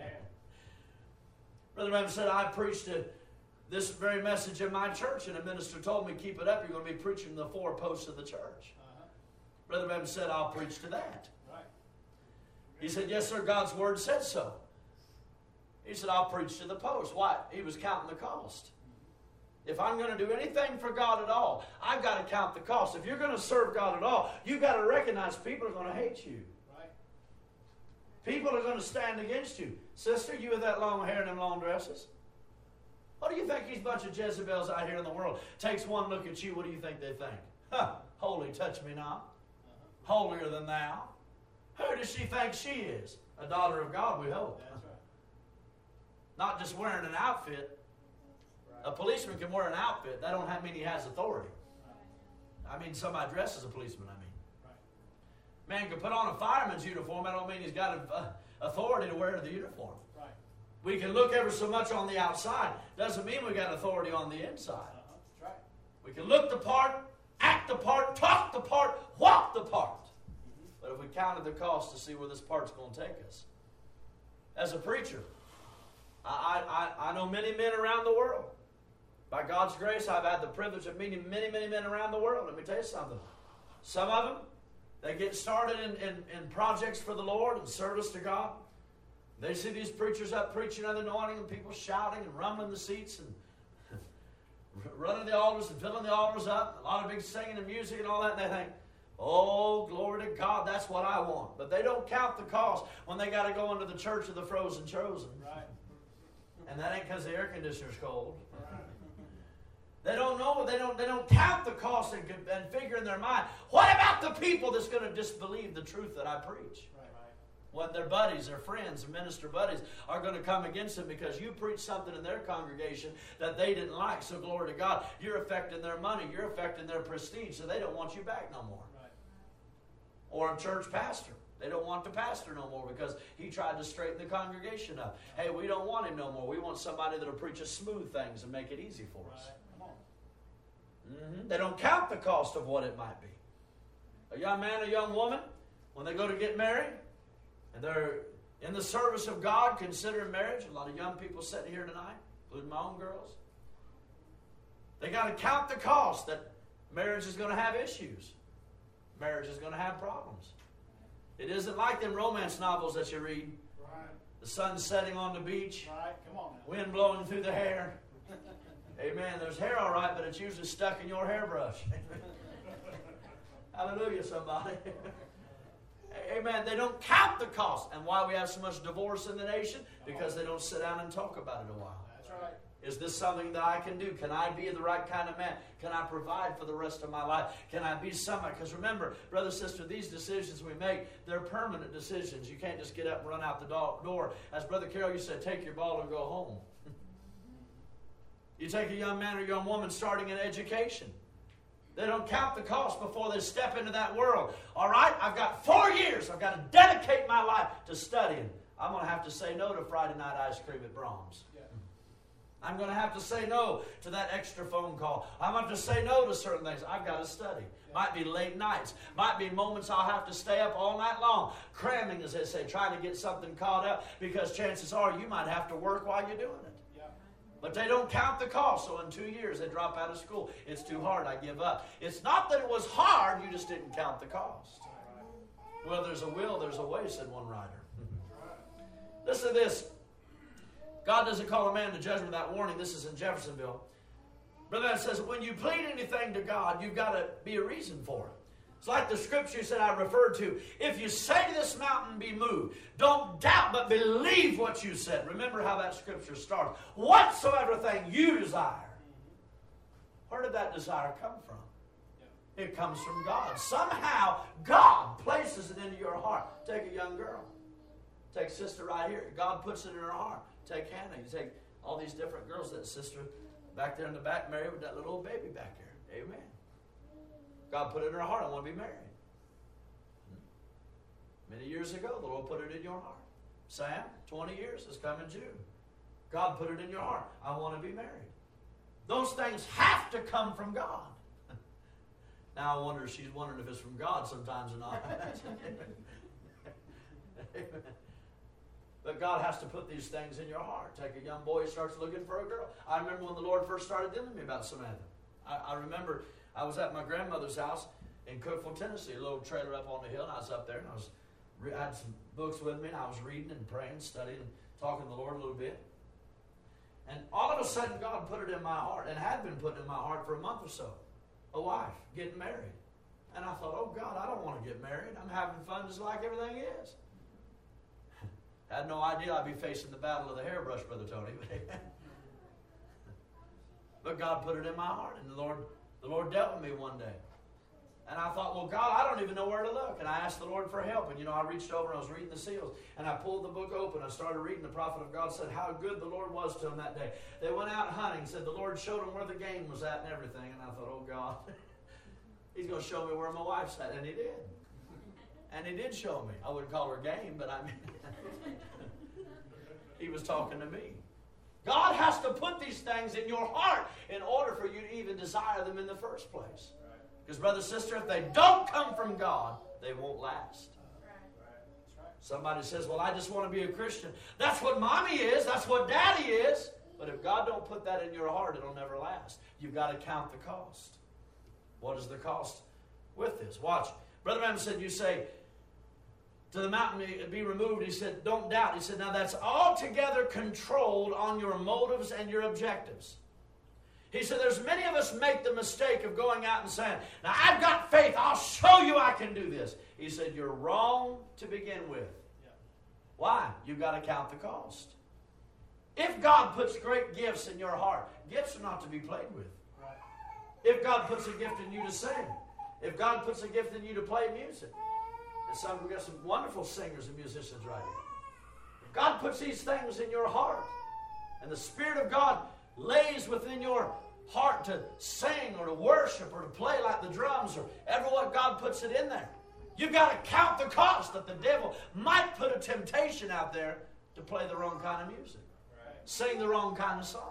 Brother Branham said, I preached a this very message in my church, and a minister told me, keep it up, you're going to be preaching the four posts of the church. Uh-huh. Brother Branham said, I'll preach to that. Right. He said, yes, sir, God's word said so. He said, I'll preach to the post. Why? He was counting the cost. If I'm going to do anything for God at all, I've got to count the cost. If you're going to serve God at all, you've got to recognize people are going to hate you. Right. People are going to stand against you. Sister, you with that long hair and them long dresses. What do you think these bunch of Jezebels out here in the world takes one look at you? What do you think they think? Huh, holy, touch me not. Holier than thou. Who does she think she is? A daughter of God, we hope. That's right. Not just wearing an outfit. Right. A policeman can wear an outfit. That don't mean he has authority. Right. I mean, somebody dressed as a policeman, I mean. Right. Man can put on a fireman's uniform. I don't mean he's got a, uh, authority to wear the uniform. We can look ever so much on the outside. Doesn't mean we got authority on the inside. Uh-huh. That's right. We can look the part, act the part, talk the part, walk the part. Mm-hmm. But if we counted the cost to see where this part's going to take us. As a preacher, I, I, I know many men around the world. By God's grace, I've had the privilege of meeting many, many men around the world. Let me tell you something. Some of them, they get started in, in, in projects for the Lord and service to God. They see these preachers up preaching under the anointing and people shouting and rumbling the seats and running the altars and filling the altars up. A lot of big singing and music and all that. And they think, oh, glory to God, that's what I want. But they don't count the cost when they got to go into the church of the frozen chosen. Right. And that ain't because the air conditioner's cold. Right. They don't know. They don't, they don't count the cost and, and figure in their mind, what about the people that's going to disbelieve the truth that I preach? When their buddies, their friends, their minister buddies are going to come against them because you preach something in their congregation that they didn't like. So glory to God, you're affecting their money, you're affecting their prestige, so they don't want you back no more. Right. Or a church pastor. They don't want the pastor no more because he tried to straighten the congregation up. Hey, we don't want him no more. We want somebody that'll preach us smooth things and make it easy for us. Mm-hmm. They don't count the cost of what it might be. A young man, a young woman, when they go to get married, and they're in the service of God, considering marriage, a lot of young people sitting here tonight, including my own girls, they got to count the cost that marriage is going to have issues. Marriage is going to have problems. It isn't like them romance novels that you read. Right. The sun setting on the beach. Right. Come on now. Wind blowing through the hair. Amen. There's hair all right, but it's usually stuck in your hairbrush. Hallelujah, somebody. Amen. They don't count the cost. And why we have so much divorce in the nation? Because they don't sit down and talk about it a while. That's right. Is this something that I can do? Can I be the right kind of man? Can I provide for the rest of my life? Can I be somebody? Because remember, brother, sister, these decisions we make, they're permanent decisions. You can't just get up and run out the door. As Brother Carroll used to say, take your ball and go home. You take a young man or young woman starting an education. They don't count the cost before they step into that world. All right, I've got four years. I've got to dedicate my life to studying. I'm going to have to say no to Friday night ice cream at Brahms. Yeah. I'm going to have to say no to that extra phone call. I'm going to have to say no to certain things. I've got to study. Yeah. Might be late nights. Might be moments I'll have to stay up all night long, cramming, as they say, trying to get something caught up, because chances are you might have to work while you're doing it. But they don't count the cost. So in two years, they drop out of school. It's too hard. I give up. It's not that it was hard. You just didn't count the cost. Well, there's a will, there's a way, said one writer. Listen to this. God doesn't call a man to judgment without warning. This is in Jeffersonville. Brother Man says, when you plead anything to God, you've got to be a reason for it. It's like the scripture that I referred to. If you say to this mountain, be moved, don't doubt, but believe what you said. Remember how that scripture starts. Whatsoever thing you desire. Where did that desire come from? It comes from God. Somehow, God places it into your heart. Take a young girl. Take sister right here. God puts it in her heart. Take Hannah. You take all these different girls. That sister back there in the back, married with that little old baby back there. Amen. God put it in her heart. I want to be married. Many years ago, the Lord put it in your heart. Sam, twenty years is coming June. God put it in your heart. I want to be married. Those things have to come from God. Now I wonder if she's wondering if it's from God sometimes or not. But God has to put these things in your heart. Take a young boy who starts looking for a girl. I remember when the Lord first started dealing with me about Samantha. I, I remember I was at my grandmother's house in Cookeville, Tennessee, a little trailer up on the hill, and I was up there, and I was I had some books with me, and I was reading and praying, studying, and talking to the Lord a little bit. And all of a sudden, God put it in my heart, and had been put in my heart for a month or so, a wife, getting married. And I thought, oh, God, I don't want to get married. I'm having fun just like everything is. Had no idea I'd be facing the battle of the hairbrush, Brother Tony. But God put it in my heart, and the Lord, the Lord dealt with me one day. And I thought, well, God, I don't even know where to look. And I asked the Lord for help. And, you know, I reached over and I was reading the seals. And I pulled the book open. I started reading. The prophet of God said how good the Lord was to them that day. They went out hunting. Said the Lord showed them where the game was at and everything. And I thought, oh, God, He's going to show me where my wife's at. And He did. And He did show me. I wouldn't call her game, but I mean, He was talking to me. God has to put these things in your heart in order for you to even desire them in the first place. Because, brother, sister, if they don't come from God, they won't last. Somebody says, well, I just want to be a Christian. That's what mommy is. That's what daddy is. But if God don't put that in your heart, it'll never last. You've got to count the cost. What is the cost with this? Watch. Brother Branham said, you say, to the mountain be removed. He said, don't doubt. He said, now that's altogether controlled on your motives and your objectives. He said, there's many of us make the mistake of going out and saying, now I've got faith, I'll show you I can do this. He said, you're wrong to begin with. Yeah. Why? You've got to count the cost. If God puts great gifts in your heart, gifts are not to be played with. Right. If God puts a gift in you to sing, if God puts a gift in you to play music, and some, we've got some wonderful singers and musicians right here. If God puts these things in your heart, and the Spirit of God lays within your heart to sing or to worship or to play like the drums or ever what God puts it in there, You've got to count the cost that the devil might put a temptation out there to play the wrong kind of music, sing the wrong kind of songs.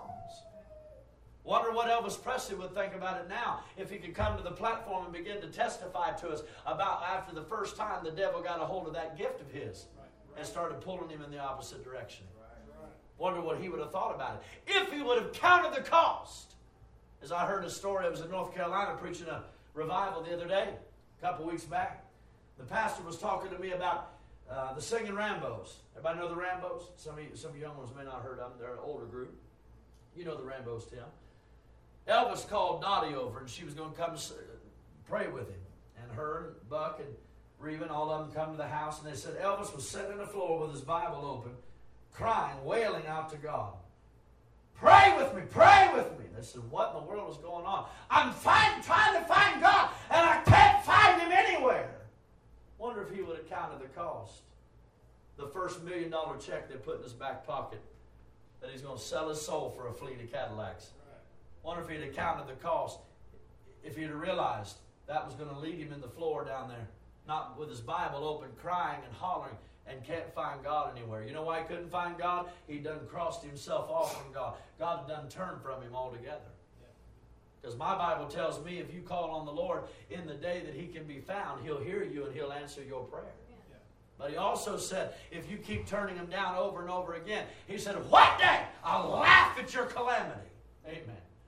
Wonder what Elvis Presley would think about it now if he could come to the platform and begin to testify to us about after the first time the devil got a hold of that gift of his and started pulling him in the opposite direction. Wonder what he would have thought about it if he would have counted the cost. As I heard a story, I was in North Carolina preaching a revival the other day, a couple weeks back. The pastor was talking to me about uh, the singing Rambos. Everybody know the Rambos? Some of you, some of you young ones may not have heard of them. They're an older group. You know the Rambos, Tim. Elvis called Dottie over, and she was going to come pray with him. And her and Buck and Reba, all of them come to the house, and they said Elvis was sitting on the floor with his Bible open, crying, wailing out to God. Pray with me, pray with me. They said, what in the world is going on? I'm find, trying to find God, and I can't find him anywhere. Wonder if he would have counted the cost. The first million dollar check they put in his back pocket, that he's going to sell his soul for a fleet of Cadillacs. Wonder if he'd have counted the cost, if he'd have realized that was going to lead him in the floor down there, not with his Bible open, crying and hollering, and can't find God anywhere. You know why he couldn't find God? He done crossed himself off from God. God had done turned from him altogether. Because my Bible tells me if you call on the Lord in the day that he can be found, he'll hear you and he'll answer your prayer. Yeah. But he also said, if you keep turning him down over and over again, he said, one day I'll laugh at your calamity. Amen.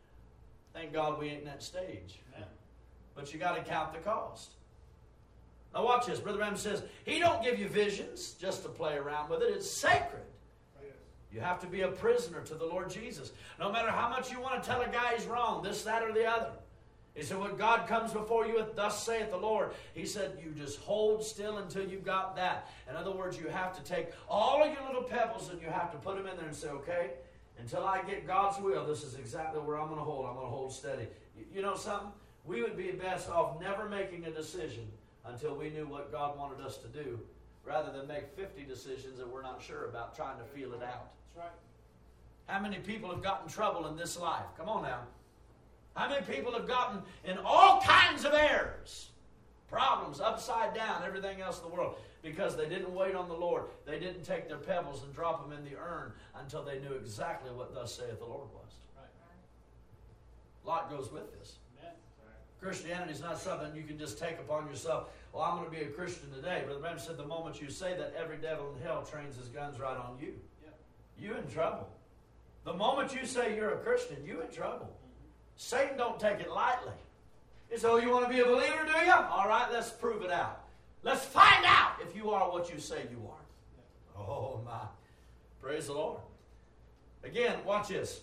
Thank God we ain't in that stage. Amen. But you got to count the cost. Now watch this. Brother Branham says, he don't give you visions just to play around with it. It's sacred. You have to be a prisoner to the Lord Jesus. No matter how much you want to tell a guy he's wrong, this, that, or the other. He said, when God comes before you, thus saith the Lord. He said, you just hold still until you got that. In other words, you have to take all of your little pebbles and you have to put them in there and say, okay, until I get God's will, this is exactly where I'm going to hold. I'm going to hold steady. You know something? We would be best off never making a decision until we knew what God wanted us to do, rather than make fifty decisions that we're not sure about, trying to feel it out. That's right. How many people have gotten in trouble in this life? Come on now. How many people have gotten in all kinds of errors, problems, upside down, everything else in the world, because they didn't wait on the Lord. They didn't take their pebbles and drop them in the urn until they knew exactly what thus saith the Lord was. Right. A lot goes with this. Christianity is not something you can just take upon yourself. Well, I'm going to be a Christian today. Brother Branham said the moment you say that, every devil in hell trains his guns right on you. Yeah. You in trouble. The moment you say you're a Christian, you in trouble. Mm-hmm. Satan don't take it lightly. He said, oh, you want to be a believer, do you? All right, let's prove it out. Let's find out if you are what you say you are. Yeah. Oh, my. Praise the Lord. Again, watch this.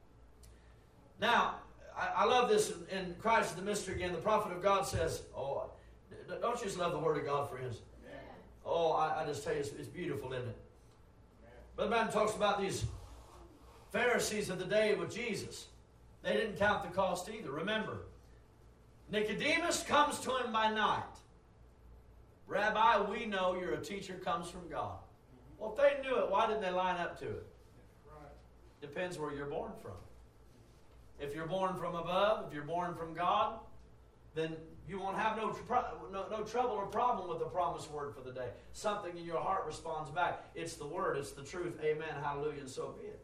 Now, I love this in Christ the Mystery again. The prophet of God says, oh, don't you just love the Word of God, friends? Yeah. Oh, I, I just tell you, it's, it's beautiful, isn't it? Yeah. Brother Branham talks about these Pharisees of the day with Jesus. They didn't count the cost either. Remember, Nicodemus comes to him by night. Rabbi, we know you're a teacher comes from God. Mm-hmm. Well, if they knew it, why didn't they line up to it? Right. Depends where you're born from. If you're born from above, if you're born from God, then you won't have no, no, no trouble or problem with the promised word for the day. Something in your heart responds back. It's the word. It's the truth. Amen. Hallelujah. And so be it.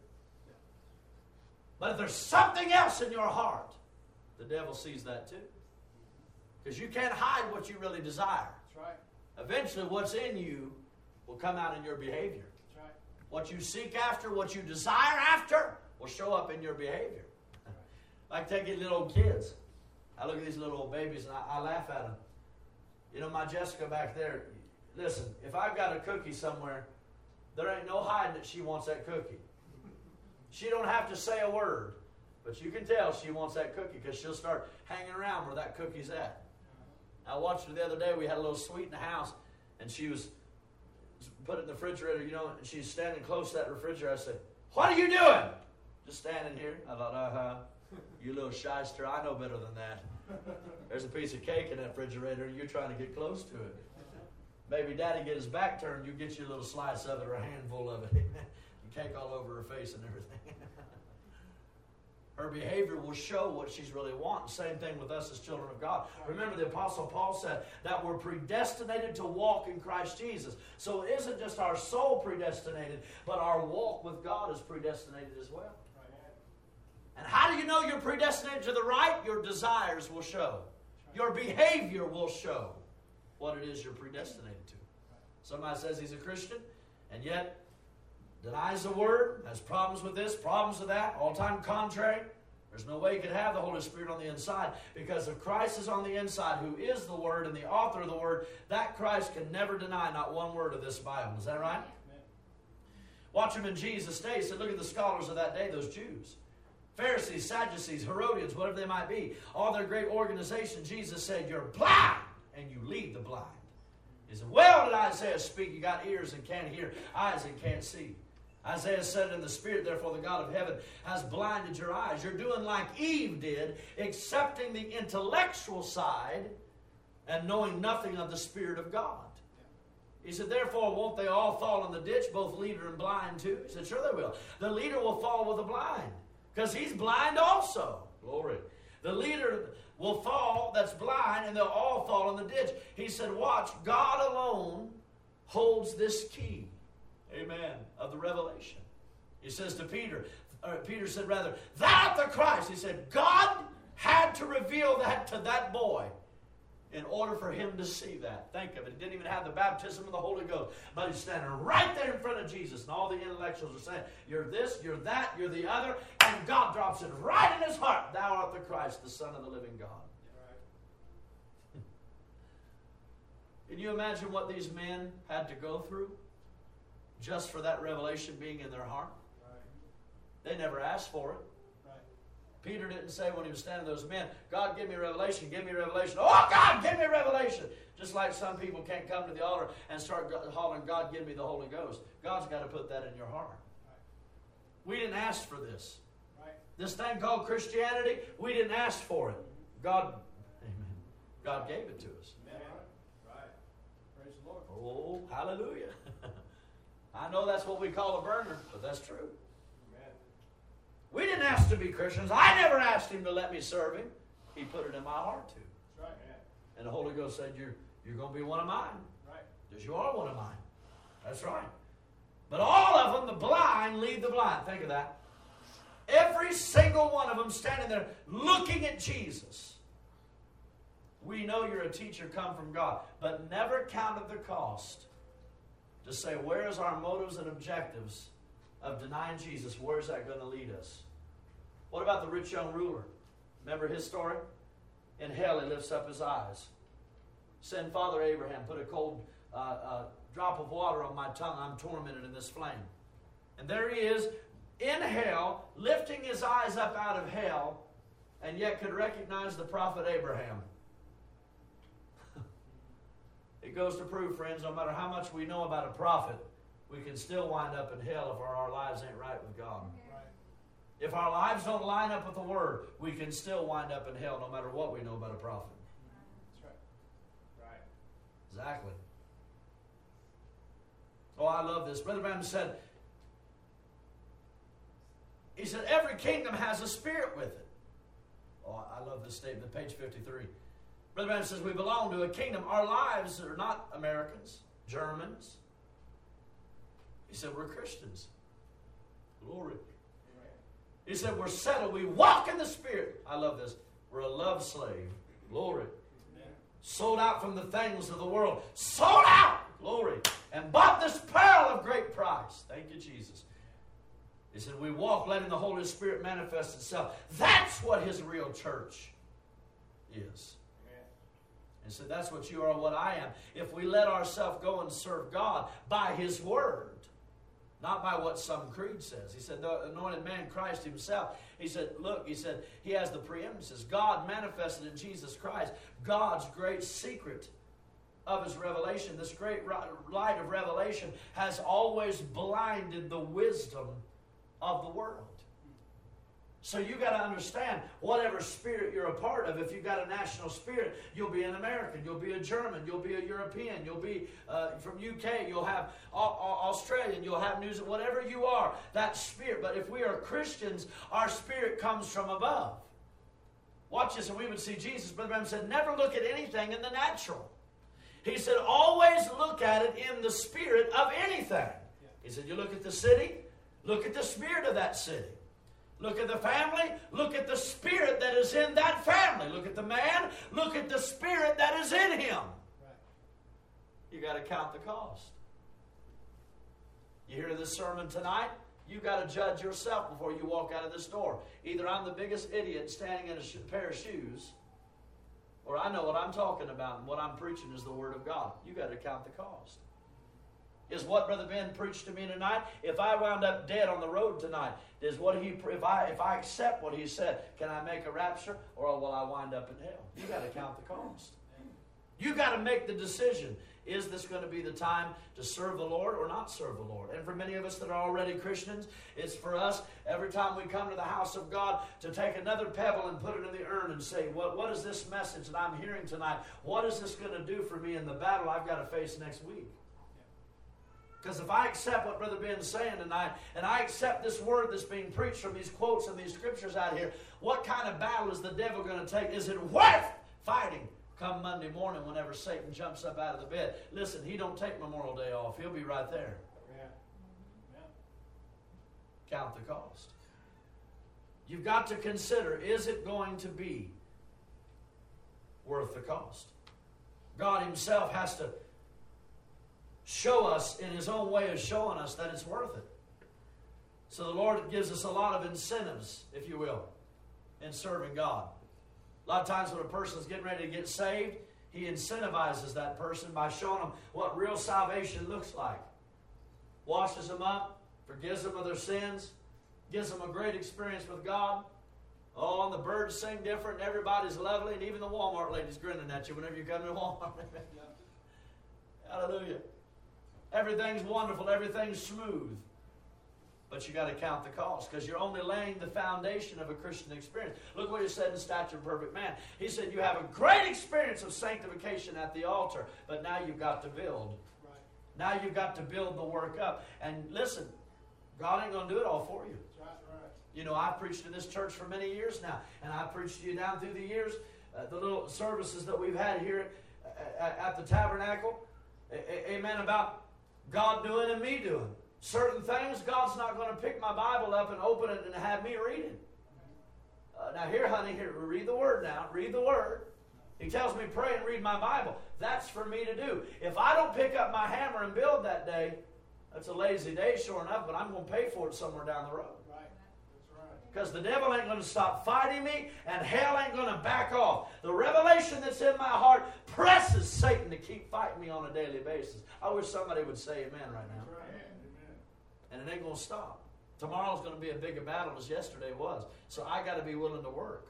But if there's something else in your heart, the devil sees that too. Because you can't hide what you really desire. That's right. Eventually what's in you will come out in your behavior. That's right. What you seek after, what you desire after, will show up in your behavior. I take it little kids. I look at these little old babies and I, I laugh at them. You know, my Jessica back there, listen, if I've got a cookie somewhere, there ain't no hiding that she wants that cookie. She don't have to say a word, but you can tell she wants that cookie because she'll start hanging around where that cookie's at. I watched her the other day. We had a little sweet in the house, and she was put it in the refrigerator, you know, and she's standing close to that refrigerator. I said, what are you doing? Just standing here. I thought, uh-huh. You little shyster, I know better than that. There's a piece of cake in that refrigerator, and you're trying to get close to it. Maybe Daddy get his back turned, you get you a little slice of it or a handful of it. And cake all over her face and everything. Her behavior will show what she's really wanting. Same thing with us as children of God. Remember, the Apostle Paul said that we're predestinated to walk in Christ Jesus. So it isn't just our soul predestinated, but our walk with God is predestinated as well. And how do you know you're predestinated to the right? Your desires will show. Your behavior will show what it is you're predestinated to. Somebody says he's a Christian, and yet denies the Word, has problems with this, problems with that, all-time contrary. There's no way you could have the Holy Spirit on the inside, because if Christ is on the inside, who is the Word and the author of the Word, that Christ can never deny not one word of this Bible. Is that right? Amen. Watch him in Jesus' day. He said, look at the scholars of that day, those Jews. Pharisees, Sadducees, Herodians, whatever they might be. All their great organization, Jesus said, you're blind, and you lead the blind. He said, well did Isaiah speak, you got ears and can't hear, eyes and can't see. Isaiah said in the Spirit, therefore the God of heaven has blinded your eyes. You're doing like Eve did, accepting the intellectual side and knowing nothing of the Spirit of God. He said, therefore won't they all fall in the ditch, both leader and blind too? He said, sure they will. The leader will fall with the blind, because he's blind also. Glory. The leader will fall that's blind, and they'll all fall in the ditch. He said, watch, God alone holds this key. Amen. Of the revelation. He says to Peter, or Peter said rather, thou art the Christ. He said, God had to reveal that to that boy in order for him to see that. Think of it. He didn't even have the baptism of the Holy Ghost. But he's standing right there in front of Jesus. And all the intellectuals are saying, you're this, you're that, you're the other. And God drops it right in his heart. Thou art the Christ, the Son of the living God. Right. Can you imagine what these men had to go through just for that revelation being in their heart? Right. They never asked for it. Right. Peter didn't say when he was standing with those men, God, give me a revelation, give me a revelation. Oh, God, give me a revelation. Just like some people can't come to the altar and start hollering, God, give me the Holy Ghost. God's got to put that in your heart. Right. We didn't ask for this. Right. This thing called Christianity, we didn't ask for it. God, amen. God gave it to us. Amen. Right. Praise the Lord. Oh, hallelujah. I know that's what we call a burner, but that's true. Amen. We didn't ask to be Christians. I never asked him to let me serve him. He put it in my heart to. That's right, man. And the Holy Ghost said, you're, you're going to be one of mine. Right. Because you are one of mine. That's right. But all of them, the blind lead the blind. Think of that. Every single one of them standing there looking at Jesus. We know you're a teacher come from God, but never counted the cost to say, where is our motives and objectives of denying Jesus? Where is that going to lead us? What about the rich young ruler? Remember his story? In hell, he lifts up his eyes. Send Father Abraham, put a cold uh, uh, drop of water on my tongue. I'm tormented in this flame. And there he is in hell, lifting his eyes up out of hell, and yet could recognize the prophet Abraham. It goes to prove, friends, no matter how much we know about a prophet, we can still wind up in hell if our, our lives ain't right with God. Right. If our lives don't line up with the Word, we can still wind up in hell no matter what we know about a prophet. That's right. Right. Exactly. Oh, I love this. Brother Branham said, he said, every kingdom has a spirit with it. Oh, I love this statement, page fifty-three. Brother Branham says we belong to a kingdom. Our lives are not Americans, Germans. He said we're Christians. Glory. He said we're settled. We walk in the Spirit. I love this. We're a love slave. Glory. Sold out from the things of the world. Sold out. Glory. And bought this pearl of great price. Thank you, Jesus. He said we walk letting the Holy Spirit manifest itself. That's what his real church is. And so that's what you are, what I am. If we let ourselves go and serve God by his word, not by what some creed says. He said, the anointed man, Christ himself, he said, look, he said, he has the preeminences. God manifested in Jesus Christ, God's great secret of his revelation. This great light of revelation has always blinded the wisdom of the world. So you got to understand, whatever spirit you're a part of, if you've got a national spirit, you'll be an American, you'll be a German, you'll be a European, you'll be uh, from U K, you'll have a- a- Australian, you'll have New Zealand, whatever you are, that spirit. But if we are Christians, our spirit comes from above. Watch this, and we would see Jesus. Brother Branham said, never look at anything in the natural. He said, always look at it in the spirit of anything. He said, you look at the city, look at the spirit of that city. Look at the family, look at the spirit that is in that family. Look at the man, look at the spirit that is in him. Right. You got to count the cost. You hear this sermon tonight? You got to judge yourself before you walk out of this door. Either I'm the biggest idiot standing in a sh- pair of shoes, or I know what I'm talking about, and what I'm preaching is the Word of God. You got to count the cost. Is what Brother Ben preached to me tonight? If I wound up dead on the road tonight, is what he if I if I accept what he said, can I make a rapture, or will I wind up in hell? You got to count the cost. You got to make the decision. Is this going to be the time to serve the Lord or not serve the Lord? And for many of us that are already Christians, it's for us, every time we come to the house of God, to take another pebble and put it in the urn and say, what, what is this message that I'm hearing tonight? What is this going to do for me in the battle I've got to face next week? Because if I accept what Brother Ben's saying tonight, and I accept this word that's being preached from these quotes and these scriptures out here, what kind of battle is the devil going to take? Is it worth fighting come Monday morning whenever Satan jumps up out of the bed? Listen, he don't take Memorial Day off. He'll be right there. Yeah. Yeah. Count the cost. You've got to consider, is it going to be worth the cost? God himself has to show us in his own way of showing us that it's worth it. So the Lord gives us a lot of incentives, if you will, in serving God. A lot of times when a person is getting ready to get saved, he incentivizes that person by showing them what real salvation looks like. Washes them up, forgives them of their sins, gives them a great experience with God. Oh, and the birds sing different, and everybody's lovely, and even the Walmart lady's grinning at you whenever you come to Walmart. Hallelujah. Everything's wonderful. Everything's smooth. But you got to count the cost, because you're only laying the foundation of a Christian experience. Look what he said in Stature of Perfect Man. He said, you have a great experience of sanctification at the altar, but now you've got to build. Right. Now you've got to build the work up. And listen, God ain't going to do it all for you. Right, right. You know, I've preached in this church for many years now, and I've preached to you down through the years, uh, the little services that we've had here at, at the tabernacle. A- amen, about God doing and me doing. Certain things, God's not going to pick my Bible up and open it and have me read it. Uh, now here, honey, here, read the Word now. Read the Word. He tells me, pray and read my Bible. That's for me to do. If I don't pick up my hammer and build that day, that's a lazy day, sure enough, but I'm going to pay for it somewhere down the road. Because the devil ain't going to stop fighting me, and hell ain't going to back off. The revelation that's in my heart presses Satan to keep fighting me on a daily basis. I wish somebody would say amen right now. And it ain't going to stop. Tomorrow's going to be a bigger battle as yesterday was. So I got to be willing to work.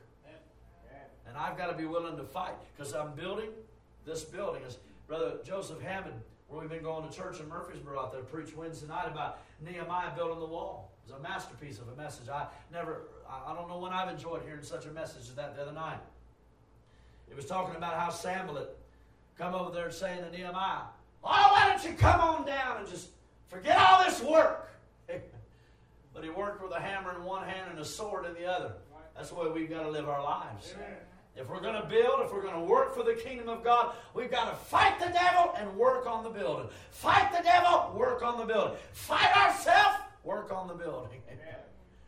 And I've got to be willing to fight, because I'm building this building. As Brother Joseph Hammond, where we've been going to church in Murfreesboro out there, preached Wednesday night about Nehemiah building the wall. It was a masterpiece of a message. I never, I don't know when I've enjoyed hearing such a message as that the other night. It was talking about how Sanballat come over there saying to Nehemiah, oh, why don't you come on down and just forget all this work? But he worked with a hammer in one hand and a sword in the other. That's the way we've got to live our lives. Amen. If we're going to build, if we're going to work for the kingdom of God, we've got to fight the devil and work on the building. Fight the devil, work on the building. Fight ourselves, work on the building. Amen.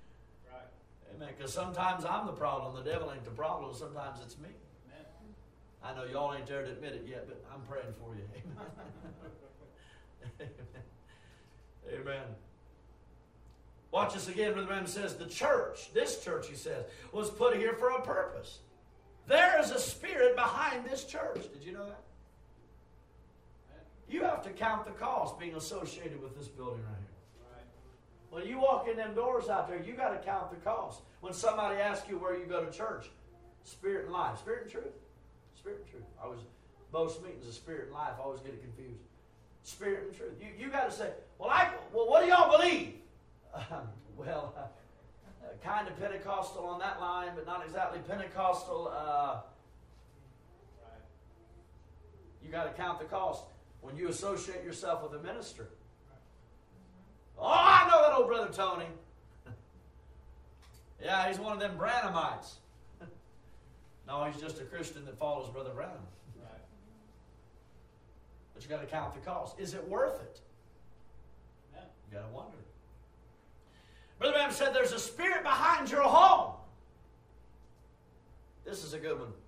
Right. Amen. Because sometimes I'm the problem. The devil ain't the problem. Sometimes it's me. Amen. I know y'all ain't there to admit it yet, but I'm praying for you. Amen. Amen. Watch this again. Brother Branham says, the church, this church, he says, was put here for a purpose. There is a spirit behind this church. Did you know that? You have to count the cost being associated with this building right here. Right. When you walk in them doors out there, you got to count the cost. When somebody asks you where you go to church, spirit and life. Spirit and truth. Spirit and truth. I always, most meetings of spirit and life, I always get it confused. Spirit and truth. You, you got to say, well, I, well, what do y'all believe? Um, well, uh, uh, kind of Pentecostal on that line, but not exactly Pentecostal. Uh, you got to count the cost when you associate yourself with a minister. Oh, I know that old Brother Tony. Yeah, he's one of them Branhamites. No, he's just a Christian that follows Brother Branham. Right. But you got to count the cost. Is it worth it? Yeah. You got to wonder. Brother Branham said there's a spirit behind your home. This is a good one.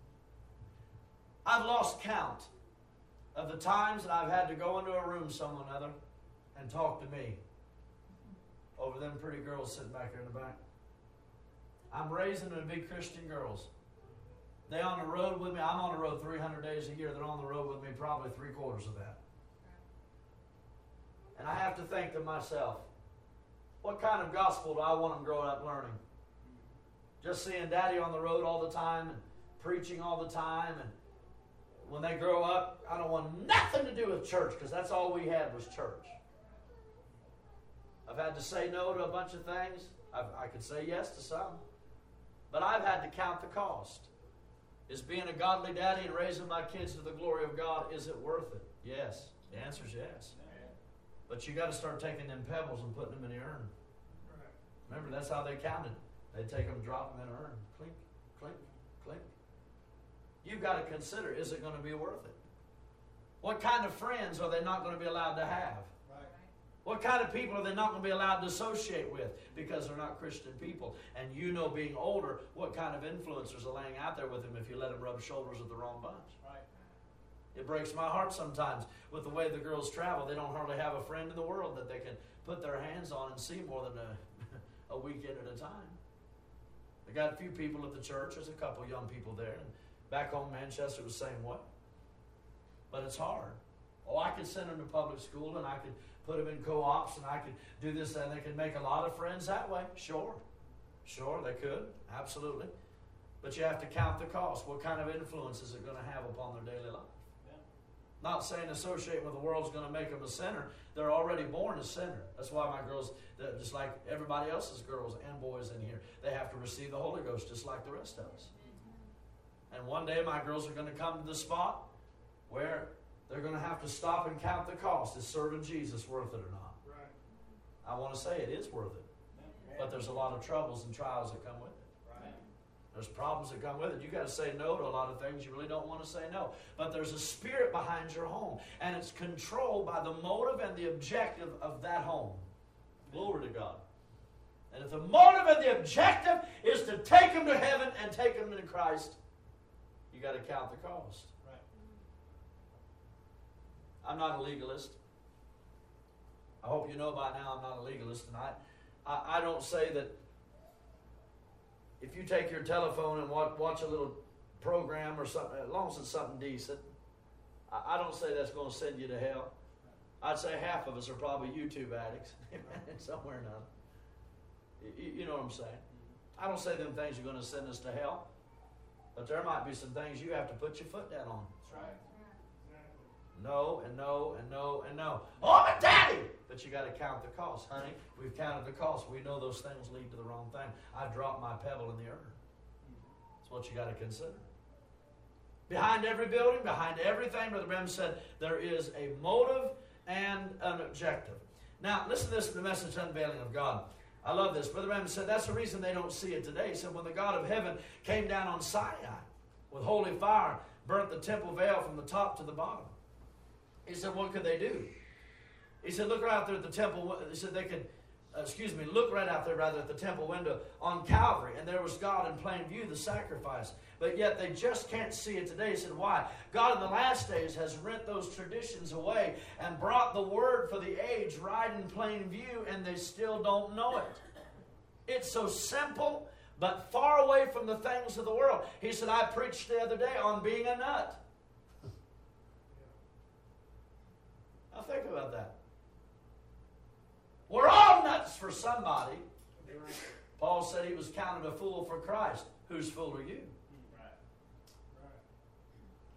I've lost count of the times that I've had to go into a room, some or another, and talk to me over them pretty girls sitting back there in the back. I'm raising them to be Christian girls. They on the road with me. I'm on the road three hundred days a year. They're on the road with me probably three quarters of that. And I have to think to myself, what kind of gospel do I want them growing up learning? Just seeing Daddy on the road all the time and preaching all the time, and when they grow up, I don't want nothing to do with church because that's all we had was church. I've had to say no to a bunch of things. I've, I could say yes to some. But I've had to count the cost. Is being a godly daddy and raising my kids to the glory of God, is it worth it? Yes. The answer is yes. But you got to start taking them pebbles and putting them in the urn. Remember, that's how they counted. They'd take them, drop them in an urn. Clink, clink, clink. You've got to consider, is it going to be worth it? What kind of friends are they not going to be allowed to have? Right. What kind of people are they not going to be allowed to associate with because they're not Christian people? And you know, being older, what kind of influencers are laying out there with them if you let them rub shoulders with the wrong bunch? Right. It breaks my heart sometimes with the way the girls travel. They don't hardly have a friend in the world that they can put their hands on and see more than a, a weekend at a time. They got a few people at the church. There's a couple young people there. And back home, Manchester was the same way. But it's hard. Oh, I could send them to public school and I could put them in co-ops and I could do this and they could make a lot of friends that way. Sure. Sure, they could. Absolutely. But you have to count the cost. What kind of influence is it going to have upon their daily life? Yeah. Not saying associating with the world is going to make them a sinner. They're already born a sinner. That's why my girls, just like everybody else's girls and boys in here, they have to receive the Holy Ghost just like the rest of us. And one day my girls are going to come to the spot where they're going to have to stop and count the cost. Is serving Jesus worth it or not? Right. I want to say it is worth it. Yeah. But there's a lot of troubles and trials that come with it. Right. There's problems that come with it. You've got to say no to a lot of things you really don't want to say no. But there's a spirit behind your home. And it's controlled by the motive and the objective of that home. Glory to God. And if the motive and the objective is to take them to heaven and take them to Christ, you got to count the cost. Right. I'm not a legalist. I hope you know by now I'm not a legalist. And I, I, I don't say that if you take your telephone and watch, watch a little program or something, as long as it's something decent, I, I don't say that's going to send you to hell. I'd say half of us are probably YouTube addicts somewhere or another. You, you know what I'm saying? I don't say them things are going to send us to hell. But there might be some things you have to put your foot down on. That's right. No, and no, and no, and no. Oh, but Daddy! But you got to count the cost, honey. We've counted the cost. We know those things lead to the wrong thing. I've dropped my pebble in the urn. That's what you got to consider. Behind every building, behind everything, Brother Branham said, there is a motive and an objective. Now, listen to this in the message Unveiling of God. I love this. Brother Branham said that's the reason they don't see it today. He said when the God of heaven came down on Sinai with holy fire, burnt the temple veil from the top to the bottom. He said, what could they do? He said, look right out there at the temple. He said they could, uh, excuse me, look right out there rather at the temple window on Calvary. And there was God in plain view, the sacrifice. But yet they just can't see it today. He said, why? God in the last days has rent those traditions away and brought the word for the age right in plain view, and they still don't know it. It's so simple, but far away from the things of the world. He said, I preached the other day on being a nut. Now think about that. We're all nuts for somebody. Paul said he was counted a fool for Christ. Whose fool are you?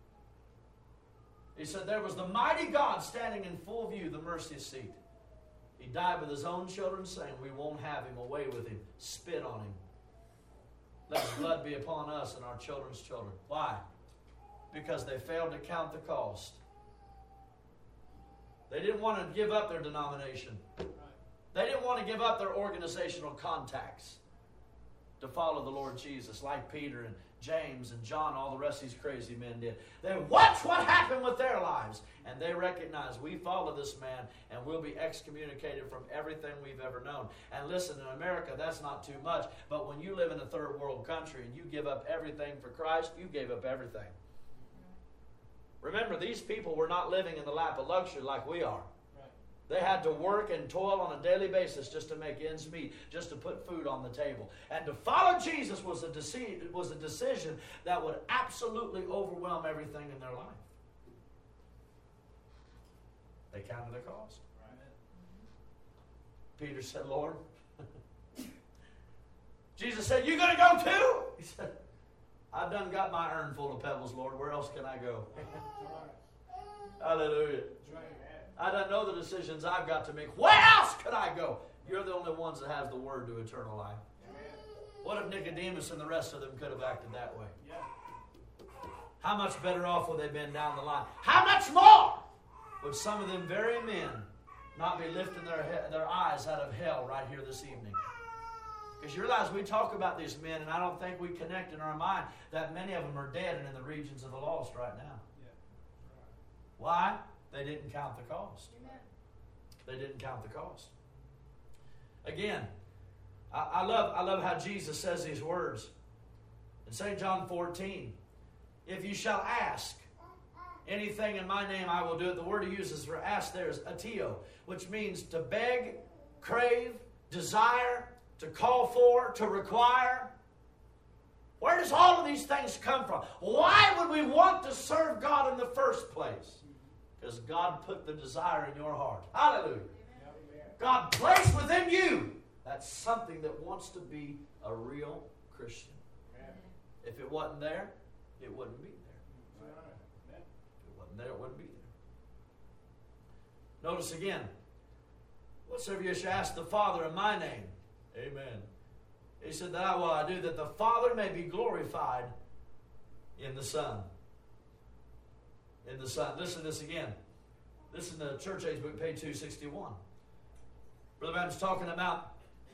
He said there was the mighty God standing in full view, the mercy seat. He died with his own children, saying, we won't have him, away with him, spit on him. Let his blood be upon us and our children's children. Why? Because they failed to count the cost. They didn't want to give up their denomination. They didn't want to give up their organizational contacts to follow the Lord Jesus, like Peter and James and John, all the rest of these crazy men did. They watched what happened with their lives, and they recognized, we follow this man, and we'll be excommunicated from everything we've ever known. And listen, in America, that's not too much, but when you live in a third world country and you give up everything for Christ, you gave up everything. Remember, these people were not living in the lap of luxury like we are. They had to work and toil on a daily basis just to make ends meet, just to put food on the table. And to follow Jesus was a, deci- was a decision that would absolutely overwhelm everything in their life. They counted the cost. Right. Peter said, Lord. Jesus said, you going to go too? He said, I've done got my urn full of pebbles, Lord. Where else can I go? Hallelujah. I don't know the decisions I've got to make. Where else could I go? You're the only ones that has the word to eternal life. What if Nicodemus and the rest of them could have acted that way? How much better off would they have been down the line? How much more would some of them very men not be lifting their, he- their eyes out of hell right here this evening? Because you realize we talk about these men, and I don't think we connect in our mind that many of them are dead and in the regions of the lost right now. Why? They didn't count the cost. Amen. They didn't count the cost. Again, I, I love I love how Jesus says these words. In Saint John fourteen, if you shall ask anything in my name, I will do it. The word he uses for ask there is atio, which means to beg, crave, desire, to call for, to require. Where does all of these things come from? Why would we want to serve God in the first place? Because God put the desire in your heart. Hallelujah. Amen. God placed within you. That's something that wants to be a real Christian. Amen. If it wasn't there, it wouldn't be there. If it wasn't there, it wouldn't be there. Notice again, whatsoever you shall ask the Father in my name. Amen. He said, that will I do, that the Father may be glorified in the Son. In the Son. Listen to this again. Listen to Church Age Book, page two sixty-one. Brother Branham's talking about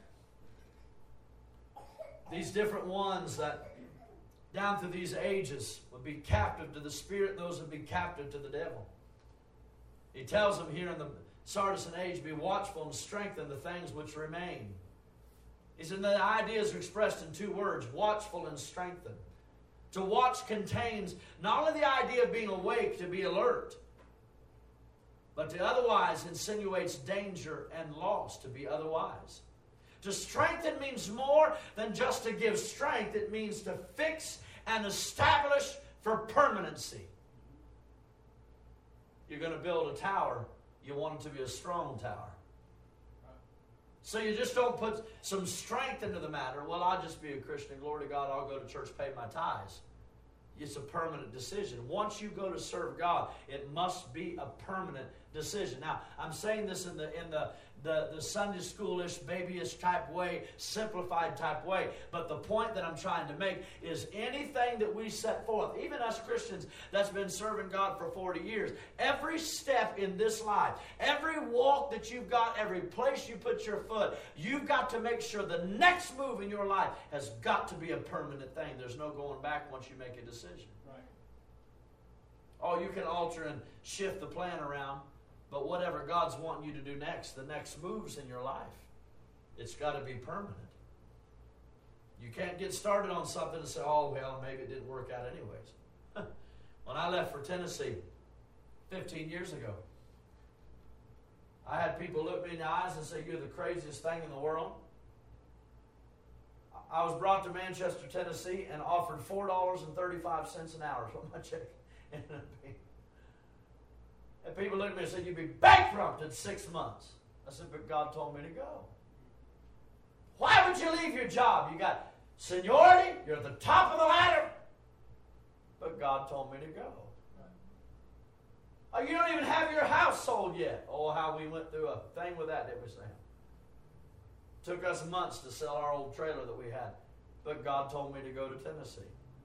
these different ones that down through these ages would be captive to the Spirit, and those would be captive to the devil. He tells them here in the Sardisan age, be watchful and strengthen the things which remain. He said the ideas are expressed in two words, watchful and strengthen. To watch contains not only the idea of being awake, to be alert, but to otherwise insinuates danger and loss, to be otherwise. To strengthen means more than just to give strength. It means to fix and establish for permanency. You're going to build a tower, you want it to be a strong tower. So you just don't put some strength into the matter. Well, I'll just be a Christian. Glory to God, I'll go to church, pay my tithes. It's a permanent decision. Once you go to serve God, it must be a permanent decision. Now, I'm saying this in the in the, the, the Sunday schoolish, babyish type way, simplified type way. But the point that I'm trying to make is anything that we set forth, even us Christians that's been serving God for forty years, every step in this life, every walk that you've got, every place you put your foot, you've got to make sure the next move in your life has got to be a permanent thing. There's no going back once you make a decision. Right. Oh, you can alter and shift the plan around. But whatever God's wanting you to do next, the next moves in your life, it's got to be permanent. You can't get started on something and say, oh, well, maybe it didn't work out anyways. When I left for Tennessee fifteen years ago, I had people look me in the eyes and say, you're the craziest thing in the world. I was brought to Manchester, Tennessee, and offered four dollars and thirty-five cents an hour for my check. And people looked at me and said, you'd be bankrupt in six months. I said, but God told me to go. Why would you leave your job? You got seniority, you're at the top of the ladder. But God told me to go. Oh, you don't even have your house sold yet. Oh, how we went through a thing with that, didn't we, Sam? Took us months to sell our old trailer that we had. But God told me to go to Tennessee.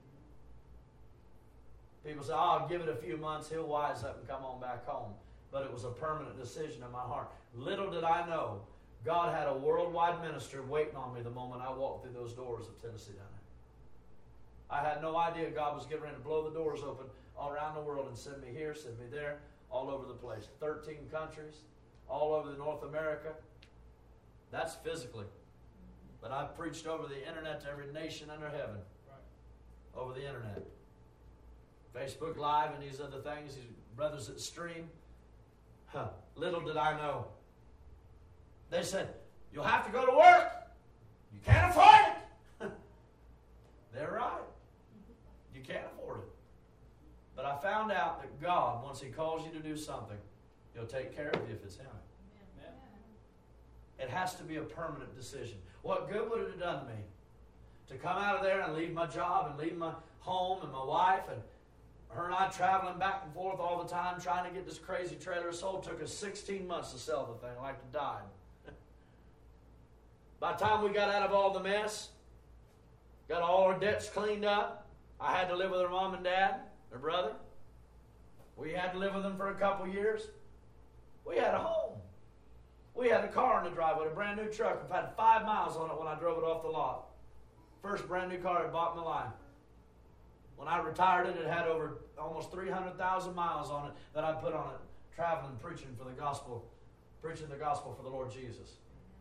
People say, oh, I'll give it a few months, he'll wise up and come on back home. But it was a permanent decision in my heart. Little did I know, God had a worldwide minister waiting on me the moment I walked through those doors of Tennessee down there. I had no idea God was getting ready to blow the doors open all around the world and send me here, send me there, all over the place. thirteen countries, all over North America. That's physically. But I've preached over the internet to every nation under heaven. Right. Over the internet. Facebook Live and these other things, these brothers that stream. Huh. Little did I know. They said, you'll have to go to work. You can't afford it. They're right. You can't afford it. But I found out that God, once he calls you to do something, he'll take care of you if it's him. Amen. It has to be a permanent decision. What good would it have done me to come out of there and leave my job and leave my home and my wife, and her and I traveling back and forth all the time trying to get this crazy trailer sold? Took us sixteen months to sell the thing, like to die. By the time we got out of all the mess, got all our debts cleaned up, I had to live with her mom and dad, their brother. We had to live with them for a couple years. We had a home. We had a car in the driveway, a brand new truck. I've had five miles on it when I drove it off the lot. First brand new car I bought in my life. When I retired it, it had over almost three hundred thousand miles on it that I put on it, traveling, preaching for the gospel, preaching the gospel for the Lord Jesus.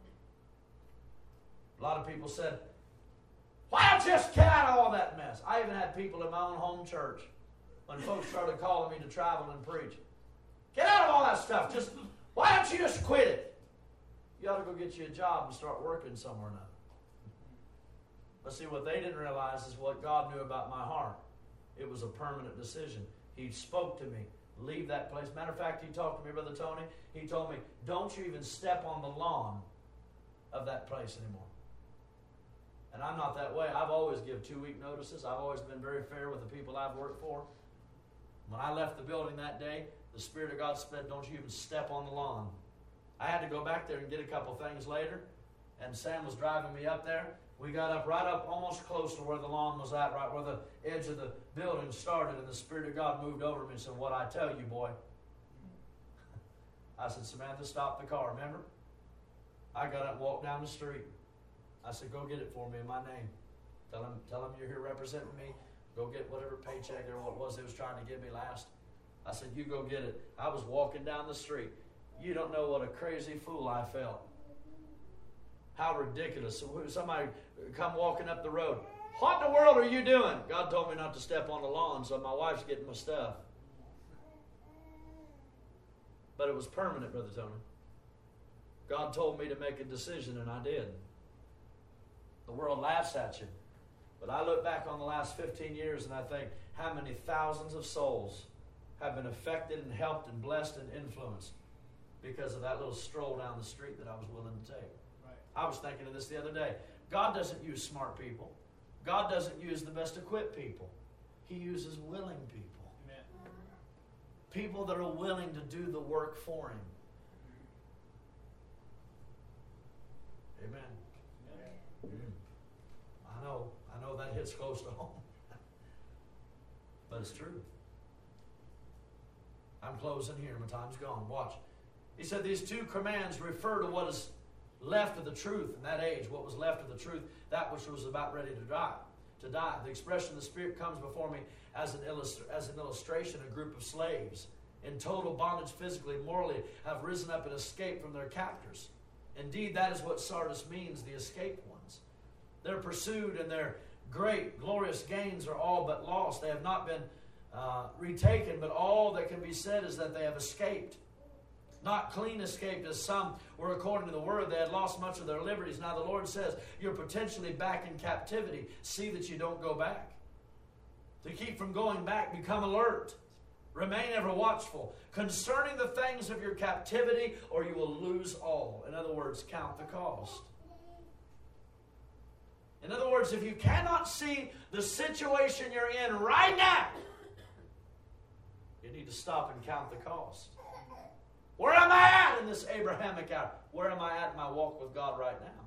A lot of people said, why don't you just get out of all that mess? I even had people in my own home church, when folks started calling me to travel and preach, get out of all that stuff. Just, why don't you just quit it? You ought to go get you a job and start working somewhere now. But see, what they didn't realize is what God knew about my heart. It was a permanent decision. He spoke to me, leave that place. Matter of fact, he talked to me, Brother Tony. He told me, don't you even step on the lawn of that place anymore. And I'm not that way. I've always given two-week notices. I've always been very fair with the people I've worked for. When I left the building that day, the Spirit of God said, don't you even step on the lawn. I had to go back there and get a couple things later, and Sam was driving me up there. We got up right up almost close to where the lawn was at, right where the edge of the building started, and the Spirit of God moved over me and said, what'd I tell you, boy? I said, Samantha, stop the car, remember? I got up and walked down the street. I said, go get it for me in my name. Tell him, tell him you're here representing me. Go get whatever paycheck or what it was they was trying to give me last. I said, you go get it. I was walking down the street. You don't know what a crazy fool I felt. How ridiculous. Somebody come walking up the road. What in the world are you doing? God told me not to step on the lawn, so my wife's getting my stuff. But it was permanent, Brother Tony. God told me to make a decision, and I did. The world laughs at you. But I look back on the last fifteen years and I think how many thousands of souls have been affected and helped and blessed and influenced because of that little stroll down the street that I was willing to take. Right. I was thinking of this the other day. God doesn't use smart people. God doesn't use the best equipped people. He uses willing people. Amen. People that are willing to do the work for him. Amen. Amen. Mm. I know. I know that hits close to home. But it's true. I'm closing here. My time's gone. Watch. He said these two commands refer to what is left of the truth in that age, what was left of the truth, that which was about ready to die. To die. The expression of the Spirit comes before me as an, illustr- as an illustration. A group of slaves in total bondage physically, morally, have risen up and escaped from their captors. Indeed, that is what Sardis means, the escaped ones. They're pursued and their great, glorious gains are all but lost. They have not been uh, retaken, but all that can be said is that they have escaped. Not clean escaped as some were according to the word. They had lost much of their liberties. Now the Lord says, you're potentially back in captivity. See that you don't go back. To keep from going back, become alert. Remain ever watchful concerning the things of your captivity, or you will lose all. In other words, count the cost. In other words, if you cannot see the situation you're in right now, you need need to stop and count the cost. Where am I at in this Abrahamic hour? Where am I at in my walk with God right now?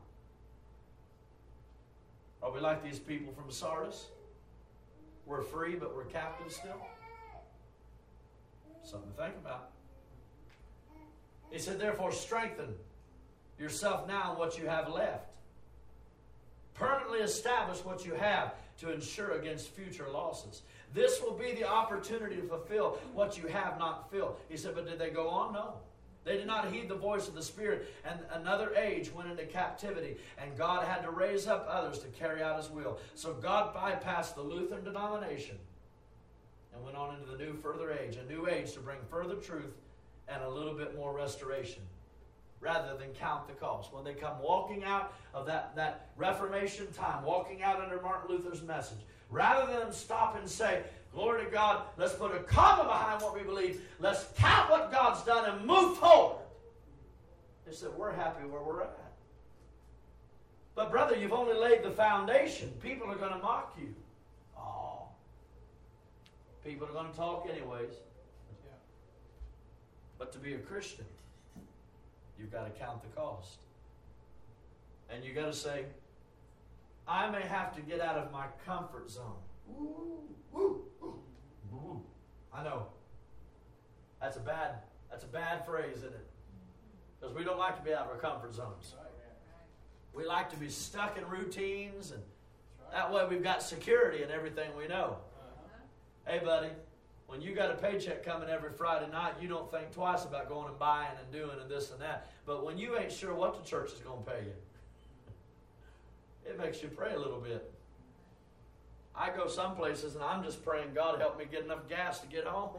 Are we like these people from Sardis? We're free, but we're captive still? Something to think about. He said, therefore, strengthen yourself now in what you have left. Permanently establish what you have to ensure against future losses. This will be the opportunity to fulfill what you have not filled. He said, but did they go on? No. They did not heed the voice of the Spirit, and another age went into captivity, and God had to raise up others to carry out His will. So God bypassed the Lutheran denomination and went on into the new further age, a new age to bring further truth and a little bit more restoration, rather than count the cost. When they come walking out of that, that Reformation time, walking out under Martin Luther's message, rather than stop and say, glory to God, let's put a comma behind what we believe, let's count what God's done and move forward. They said, we're happy where we're at. But brother, you've only laid the foundation. People are going to mock you. Oh. People are going to talk anyways. Yeah. But to be a Christian, you've got to count the cost. And you've got to say, I may have to get out of my comfort zone. Ooh, ooh, ooh, ooh. I know. That's a bad, that's a bad phrase, isn't it? Because we don't like to be out of our comfort zones. We like to be stuck in routines, and that way we've got security in everything we know. Hey, buddy, when you got a paycheck coming every Friday night, you don't think twice about going and buying and doing and this and that. But when you ain't sure what the church is going to pay you, it makes you pray a little bit. I go some places and I'm just praying, God, help me get enough gas to get home.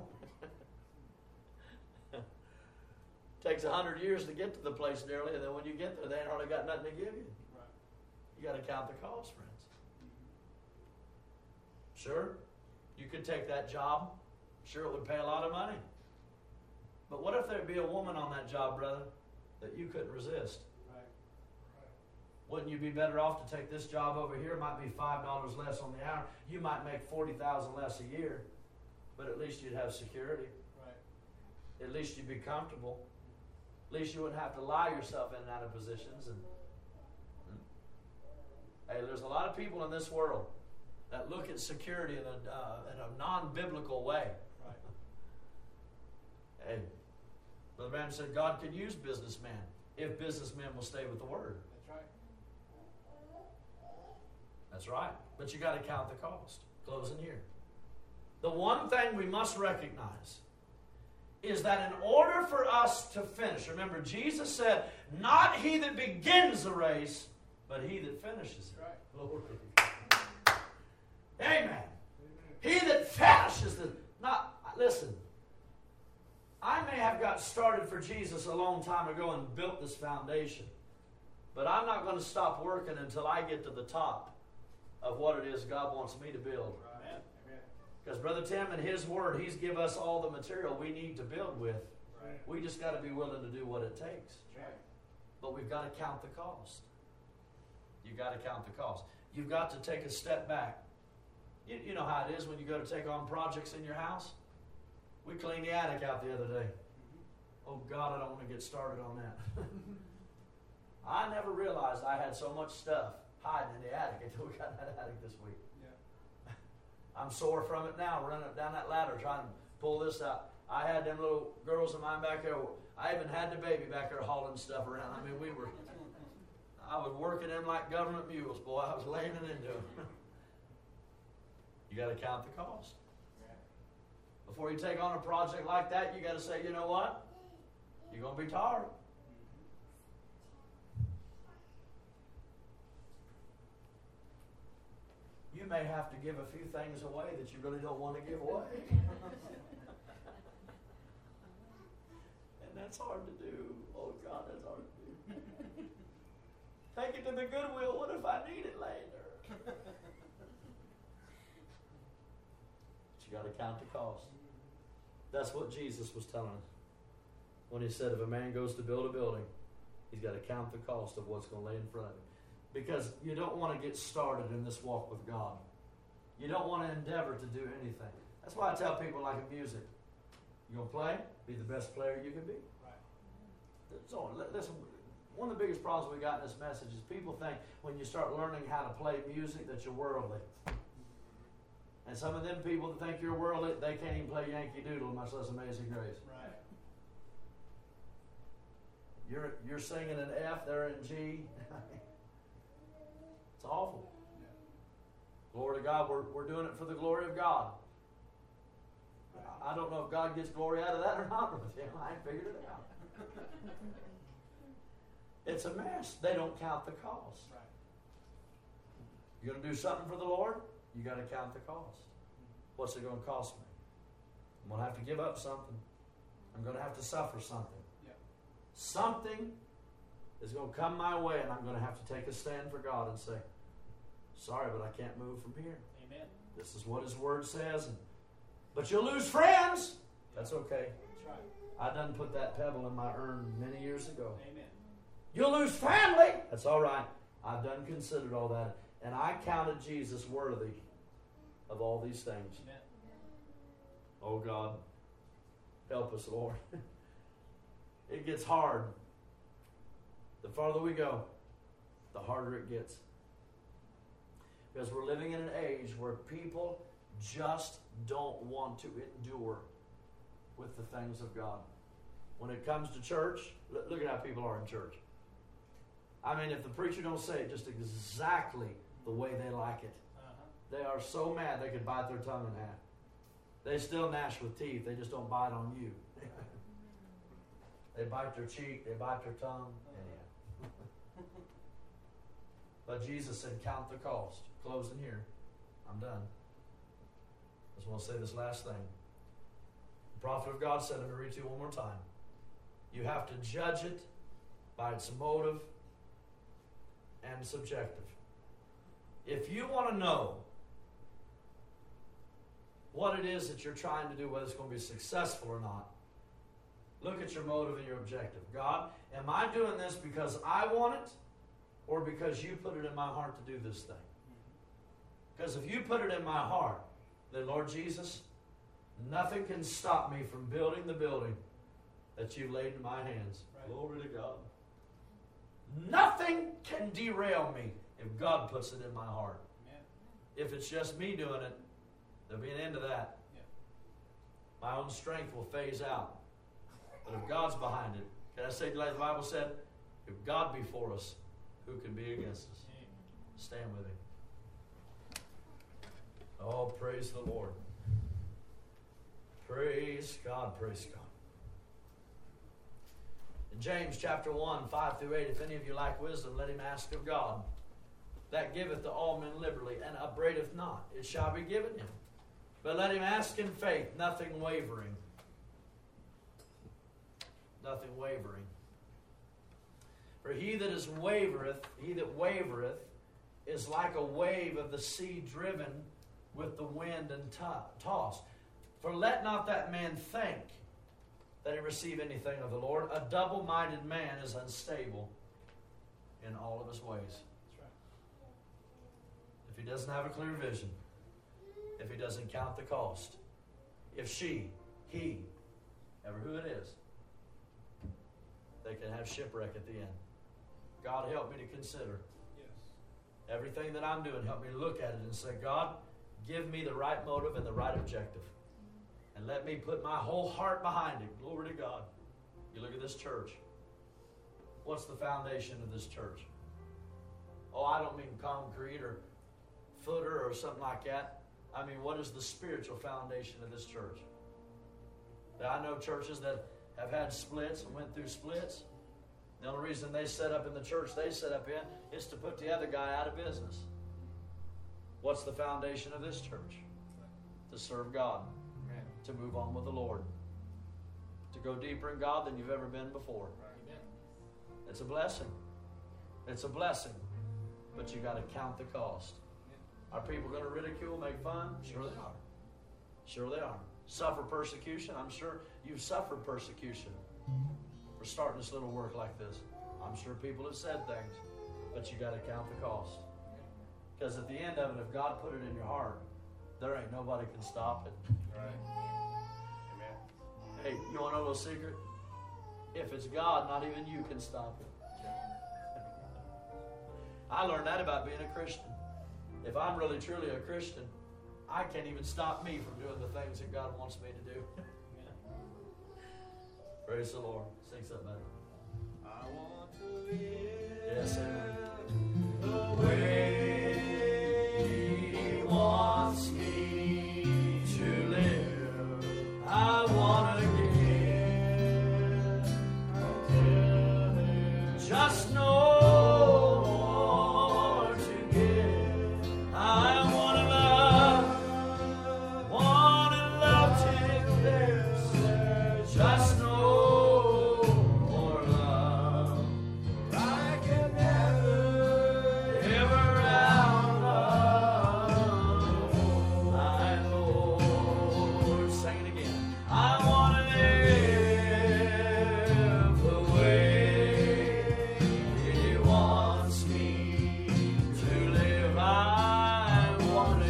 Takes a hundred years to get to the place nearly, and then when you get there, they ain't hardly got nothing to give you. Right. You got to count the cost, friends. Sure, you could take that job. Sure, it would pay a lot of money. But what if there'd be a woman on that job, brother, that you couldn't resist? Right. Right. Wouldn't you be better off to take this job over here? It might be five dollars less on the hour. You might make forty thousand dollars less a year, but at least you'd have security. Right. At least you'd be comfortable. At least you wouldn't have to lie yourself in and out of positions. And hey, there's a lot of people in this world that look at security in a, uh, in a non-biblical way. Right. Hey, Brother Branham said God can use businessmen if businessmen will stay with the Word. That's right. That's right. But you got to count the cost. Closing here. The one thing we must recognize is that in order for us to finish, remember Jesus said, not he that begins the race, but he that finishes it. Right. Glory. Amen. Amen. He that finishes the, not, listen, I may have got started for Jesus a long time ago and built this foundation, but I'm not going to stop working until I get to the top of what it is God wants me to build. Right. Because Brother Tim, in His Word, He's given us all the material we need to build with. Right. We just got to be willing to do what it takes. Right. But we've got to count the cost. You've got to count the cost. You've got to take a step back. You, you know how it is when you go to take on projects in your house? We cleaned the attic out the other day. Mm-hmm. Oh, God, I don't want to get started on that. I never realized I had so much stuff hiding in the attic until we got in that attic this week. I'm sore from it now, running up down that ladder trying to pull this out. I had them little girls of mine back there. I even had the baby back there hauling stuff around. I mean, we were, I was working them like government mules, boy. I was laying it into them. You got to count the cost. Before you take on a project like that, you got to say, you know what? You're going to be tired. You may have to give a few things away that you really don't want to give away. And that's hard to do. Oh, God, that's hard to do. Take it to the Goodwill. What if I need it later? But you got to count the cost. That's what Jesus was telling us when He said if a man goes to build a building, he's got to count the cost of what's going to lay in front of him. Because you don't want to get started in this walk with God. You don't want to endeavor to do anything. That's why I tell people like in music, You gonna play? Be the best player you can be. Right. So listen, one of the biggest problems we got in this message is people think when you start learning how to play music that you're worldly. And some of them people that think you're worldly, they can't even play Yankee Doodle, much less Amazing Grace. Right. You're you're singing an F, they're in G. It's awful. Yeah. Glory to God, we're, we're doing it for the glory of God. I don't know if God gets glory out of that or not with him. I ain't figured it out. It's a mess. They don't count the cost. Right. You're going to do something for the Lord, you got to count the cost. What's it going to cost me? I'm going to have to give up something. I'm going to have to suffer something. Yep. Something is going to come my way, and I'm going to have to take a stand for God and say, sorry, but I can't move from here. Amen. This is what His Word says. And, but you'll lose friends. That's okay. That's right. I done put that pebble in my urn many years ago. Amen. You'll lose family. That's all right. I've done considered all that. And I counted Jesus worthy of all these things. Amen. Oh God, help us, Lord. It gets hard. The farther we go, the harder it gets. Because we're living in an age where people just don't want to endure with the things of God. When it comes to church, look at how people are in church. I mean, if the preacher don't say it just exactly the way they like it, Uh-huh. they are so mad they could bite their tongue in half. They still gnash with teeth. They just don't bite on you. They bite their cheek. They bite their tongue. Anyhow. But Jesus said, count the cost. Closing here. I'm done. I just want to say this last thing. The prophet of God said, let me read to you one more time. You have to judge it by its motive and subjective. If you want to know what it is that you're trying to do, whether it's going to be successful or not, look at your motive and your objective. God, am I doing this because I want it or because you put it in my heart to do this thing? Because if you put it in my heart, then Lord Jesus, nothing can stop me from building the building that you've laid in my hands. Right. Glory to God. Nothing can derail me if God puts it in my heart. Amen. If it's just me doing it, there'll be an end to that. Yeah. My own strength will phase out. But if God's behind it, can I say like the Bible said, if God be for us, who can be against us? Amen. Stand with Him. Oh, praise the Lord. Praise God, praise God. In James chapter one, five through eight, if any of you lack wisdom, let him ask of God, that giveth to all men liberally, and upbraideth not. It shall be given him. But let him ask in faith, nothing wavering. Nothing wavering. For he that is wavereth, he that wavereth, is like a wave of the sea driven with the wind and to- tossed. For let not that man think that he receive anything of the Lord. A double-minded man is unstable in all of his ways. That's right. If he doesn't have a clear vision, if he doesn't count the cost, if she, he, ever who it is, they can have shipwreck at the end. God, help me to consider Yes. everything that I'm doing. Help me to look at it and say, God, give me the right motive and the right objective. And let me put my whole heart behind it. Glory to God. You look at this church. What's the foundation of this church? Oh, I don't mean concrete or footer or something like that. I mean, what is the spiritual foundation of this church? Now, I know churches that have had splits and went through splits. The only reason they set up in the church they set up in is to put the other guy out of business. What's the foundation of this church? To serve God. Amen. To move on with the Lord. To go deeper in God than you've ever been before. Amen. It's a blessing. It's a blessing. But you got to count the cost. Are people going to ridicule, make fun? Sure they are. Sure they are. Suffer persecution? I'm sure you've suffered persecution for starting this little work like this. I'm sure people have said things. But you got to count the cost. Because at the end of it, if God put it in your heart, there ain't nobody can stop it. Right. Amen. Hey, you want to know a little secret? If it's God, not even you can stop it. I learned that about being a Christian. If I'm really truly a Christian, I can't even stop me from doing the things that God wants me to do. Praise the Lord. Sing something better. I want to live Yes, amen. the way He wants me To live, I want to give. Just no more to give. I want to love, want to love till there's just no more love. I can never Ever outlove my Lord. Sing it again. I want to live the way He wants me to live. I want to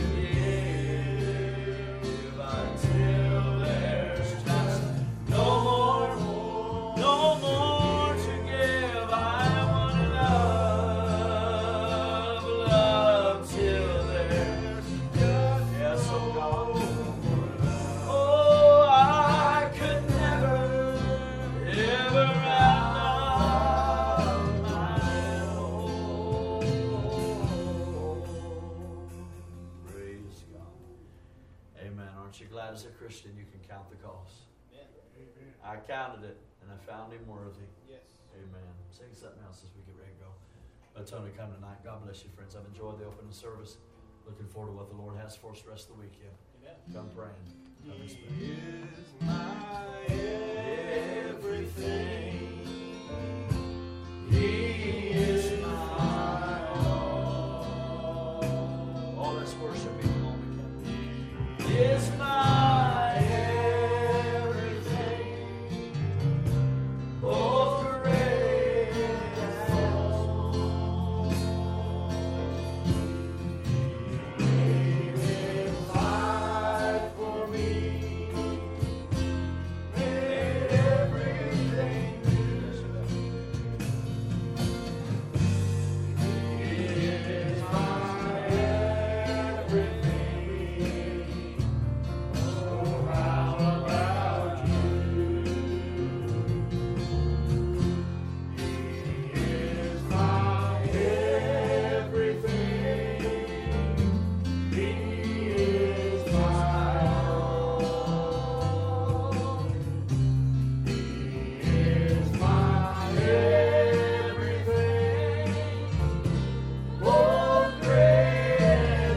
give until there's just no more, no more to give. I want to love, love till there's just, yes, oh God. Oh, I could never, ever outlove my Lord. Praise God. Amen. Aren't you glad as a Christian you can count the cost? Amen. I counted it and I found Him worthy. Yes. Amen. Sing something else as we get ready to go. Let Tony come tonight. God bless you, friends. I've enjoyed the opening service. Looking forward to what the Lord has for us the rest of the weekend. Amen. Come praying. Come He expect. is my everything. He is my all. Oh, let's worship Him a moment. He is my everything. Both great and small. He died for me, made everything He is my everything. Oh, how about you? He is my everything. He is my all. He is my everything, both great and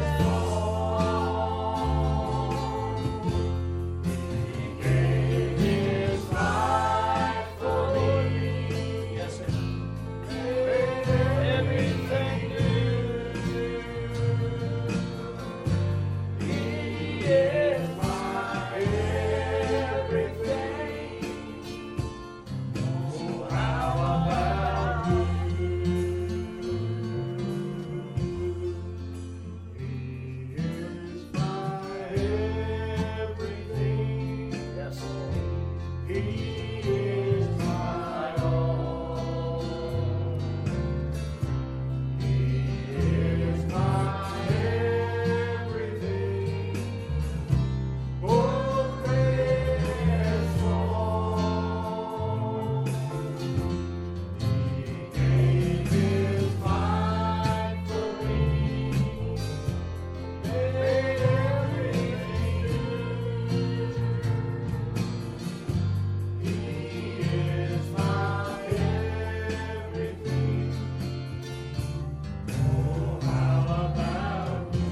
small. He gave His life for me. Yes, sir. Made everything new. He is my everything. Oh, how about you? He is my everything. Yes, Lord. He is my all. He is my everything, both great and small. He gave His life for me, made everything new. He is my everything. Oh, how about you?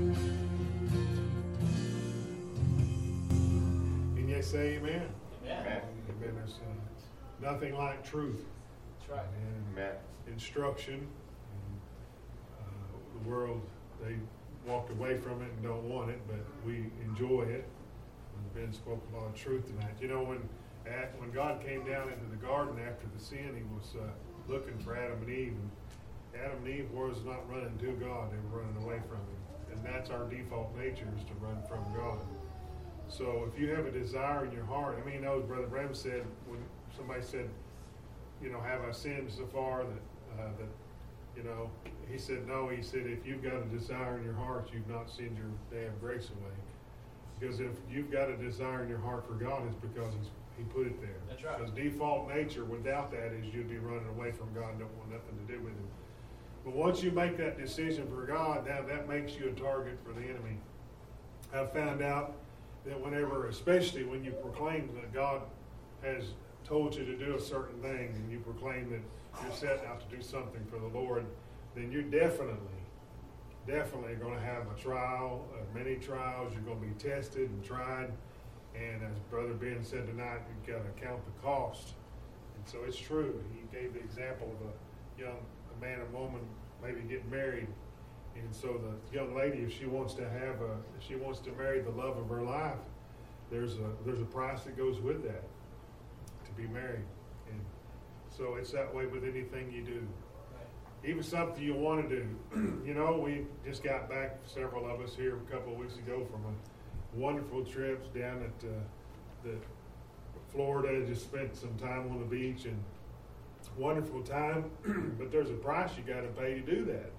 Can you say amen? Amen. Amen. There's uh, nothing like truth That's right. and Amen. instruction. And, uh, the world, they walked away from it and don't want it, but we enjoy it. And Ben spoke a lot of truth tonight. You know, when at, when God came down into the garden after the sin, He was uh, looking for Adam and Eve. And Adam and Eve was not running to God; they were running away from Him. And that's our default nature, is to run from God. So if you have a desire in your heart, I mean, you know, Brother Bram said, when somebody said, you know, have I sinned so far that, uh, that, you know, he said, no, he said, if you've got a desire in your heart, you've not sinned your damn grace away. Because if you've got a desire in your heart for God, it's because he's, he put it there. That's right. Because default nature without that is you'd be running away from God and don't want nothing to do with him. But once you make that decision for God, now that makes you a target for the enemy. I've found out that whenever, especially when you proclaim that God has told you to do a certain thing and you proclaim that you're setting out to do something for the Lord, then you're definitely, definitely going to have a trial, uh, many trials. You're going to be tested and tried. And as Brother Ben said tonight, you've got to count the cost. And so it's true. He gave the example of a young a man and woman maybe getting married. And so the young lady, if she wants to have a, if she wants to marry the love of her life, there's a there's a price that goes with that to be married. And so it's that way with anything you do. Even something you want to do. You know, we just got back, several of us here a couple of weeks ago from a wonderful trips down at uh, the Florida. Just spent some time on the beach and wonderful time. But there's a price you got to pay to do that.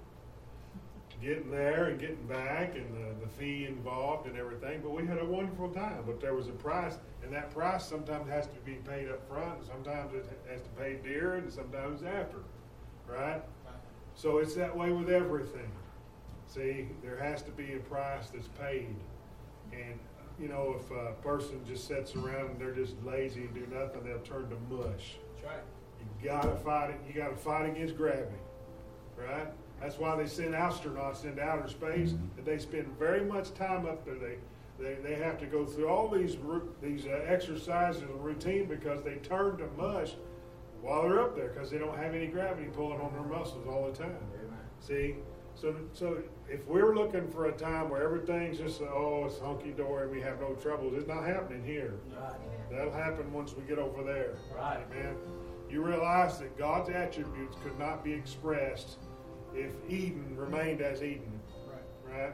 Getting there and getting back and the, the fee involved and everything. But we had a wonderful time. But there was a price, and that price sometimes has to be paid up front, and sometimes it has to pay dear, and sometimes after. Right? So it's that way with everything. See, there has to be a price that's paid. And, you know, if a person just sits around and they're just lazy and do nothing, they'll turn to mush. That's right. You gotta fight it. You gotta fight against gravity. Right? That's why they send astronauts into outer space, that they spend very much time up there. They they, they have to go through all these these uh, exercises and routine because they turn to mush while they're up there because they don't have any gravity pulling on their muscles all the time. Amen. See? So so if we're looking for a time where everything's just, oh, it's hunky-dory and we have no troubles, it's not happening here. Right. That'll happen once we get over there. Right. Amen. You realize that God's attributes could not be expressed if Eden remained as Eden. Right. Right?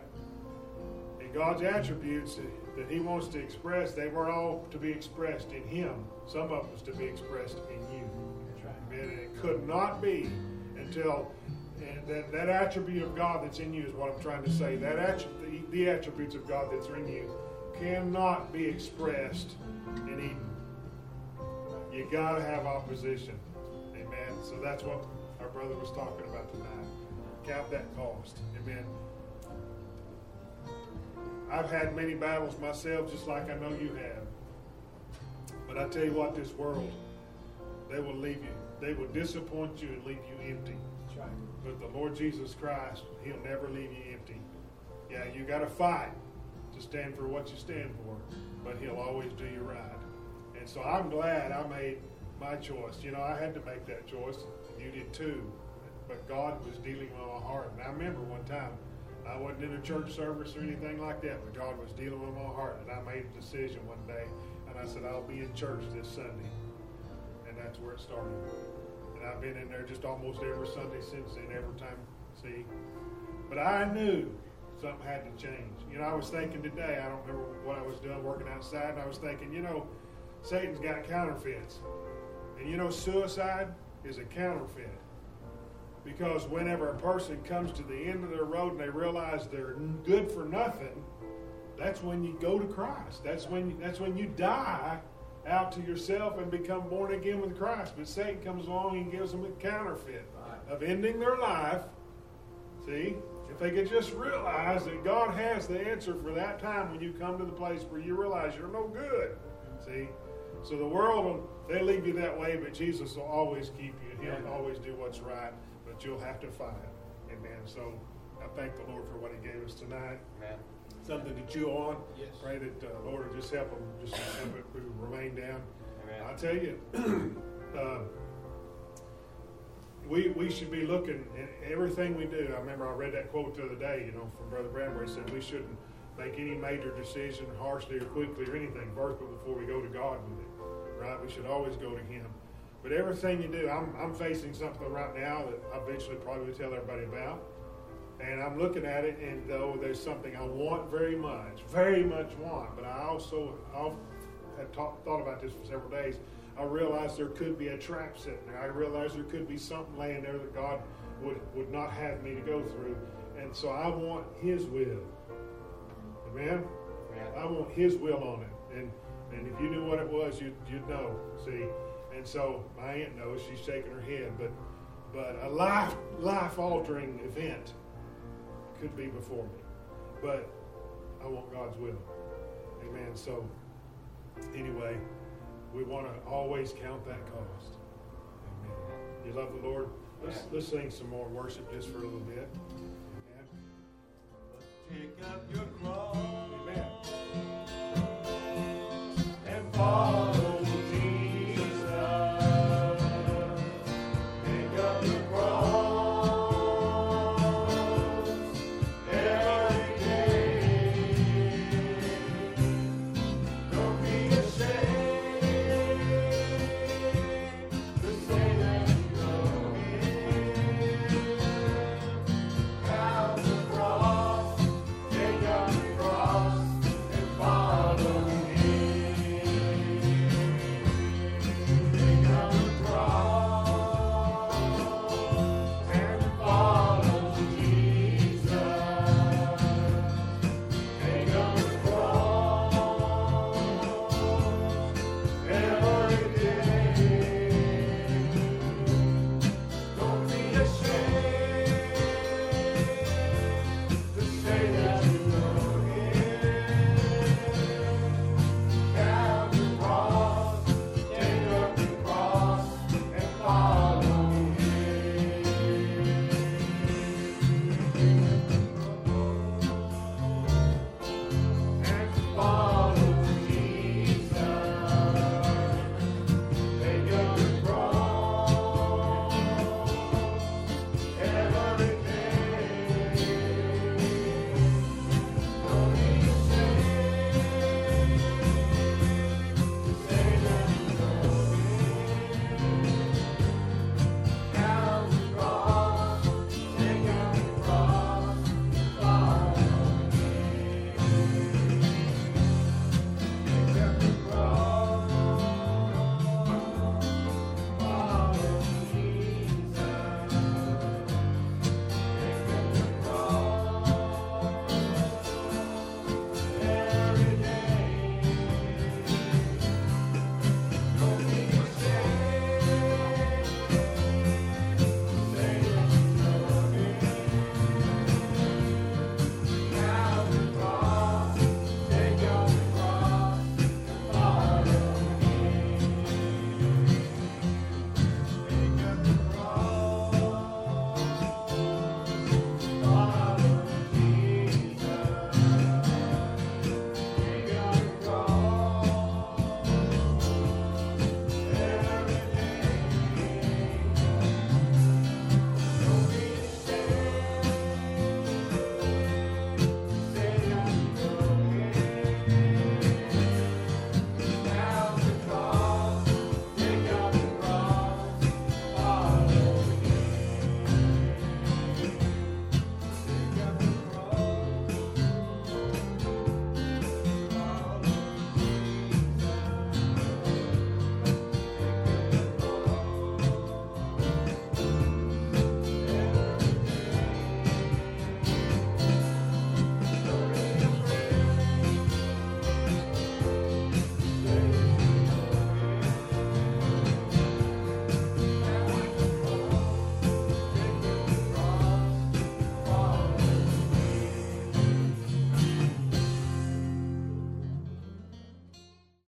And God's attributes that he wants to express, they weren't all to be expressed in him. Some of them was to be expressed in you. That's right. Amen. And it could not be until and that, that attribute of God that's in you is what I'm trying to say. That attri- the, the attributes of God that's in you cannot be expressed in Eden. You got to have opposition. Amen. So that's what our brother was talking about tonight. Count that cost. Amen. I've had many battles myself, just like I know you have. But I tell you what, this world, they will leave you. They will disappoint you and leave you empty. That's right. But the Lord Jesus Christ, he'll never leave you empty. Yeah, you got to fight to stand for what you stand for, but he'll always do you right. And so I'm glad I made my choice. You know, I had to make that choice, and you did too. But God was dealing with my heart. And I remember one time, I wasn't in a church service or anything like that, but God was dealing with my heart. And I made a decision one day, and I said, I'll be in church this Sunday. And that's where it started. And I've been in there just almost every Sunday since then, every time, see. But I knew something had to change. You know, I was thinking today, I don't remember what I was doing, working outside, and I was thinking, you know, Satan's got counterfeits. And you know, suicide is a counterfeit. Because whenever a person comes to the end of their road and they realize they're good for nothing, that's when you go to Christ. That's when you, that's when you die out to yourself and become born again with Christ. But Satan comes along and gives them a counterfeit of ending their life. See? If they could just realize that God has the answer for that time when you come to the place where you realize you're no good. See? So the world, they leave you that way, but Jesus will always keep you. He'll Amen. Always do what's right, but you'll have to fight. Amen. So I thank the Lord for what he gave us tonight. Amen. Something to chew on. Yes. Pray that the uh, Lord will just help them, just help it remain down. Amen. I tell you, uh, we we should be looking at everything we do. I remember I read that quote the other day, you know, from Brother Bramber. He said we shouldn't make any major decision harshly or quickly or anything first, but before we go to God with it. Right? We should always go to him. But everything you do, I'm I'm facing something right now that I eventually probably will tell everybody about. And I'm looking at it, and though there's something I want very much, very much want, but I also I've had talk, thought about this for several days. I realized there could be a trap sitting there. I realized there could be something laying there that God would, would not have me to go through. And so I want His will. Amen? I want His will on it. And and if you knew what it was, you'd, you'd know. See? And so my aunt knows. She's shaking her head. But but a life life altering event could be before me. But I want God's will. Amen. So anyway, we want to always count that cost. Amen. You love the Lord? Let's, let's sing some more worship just for a little bit. Amen. Pick up your cross.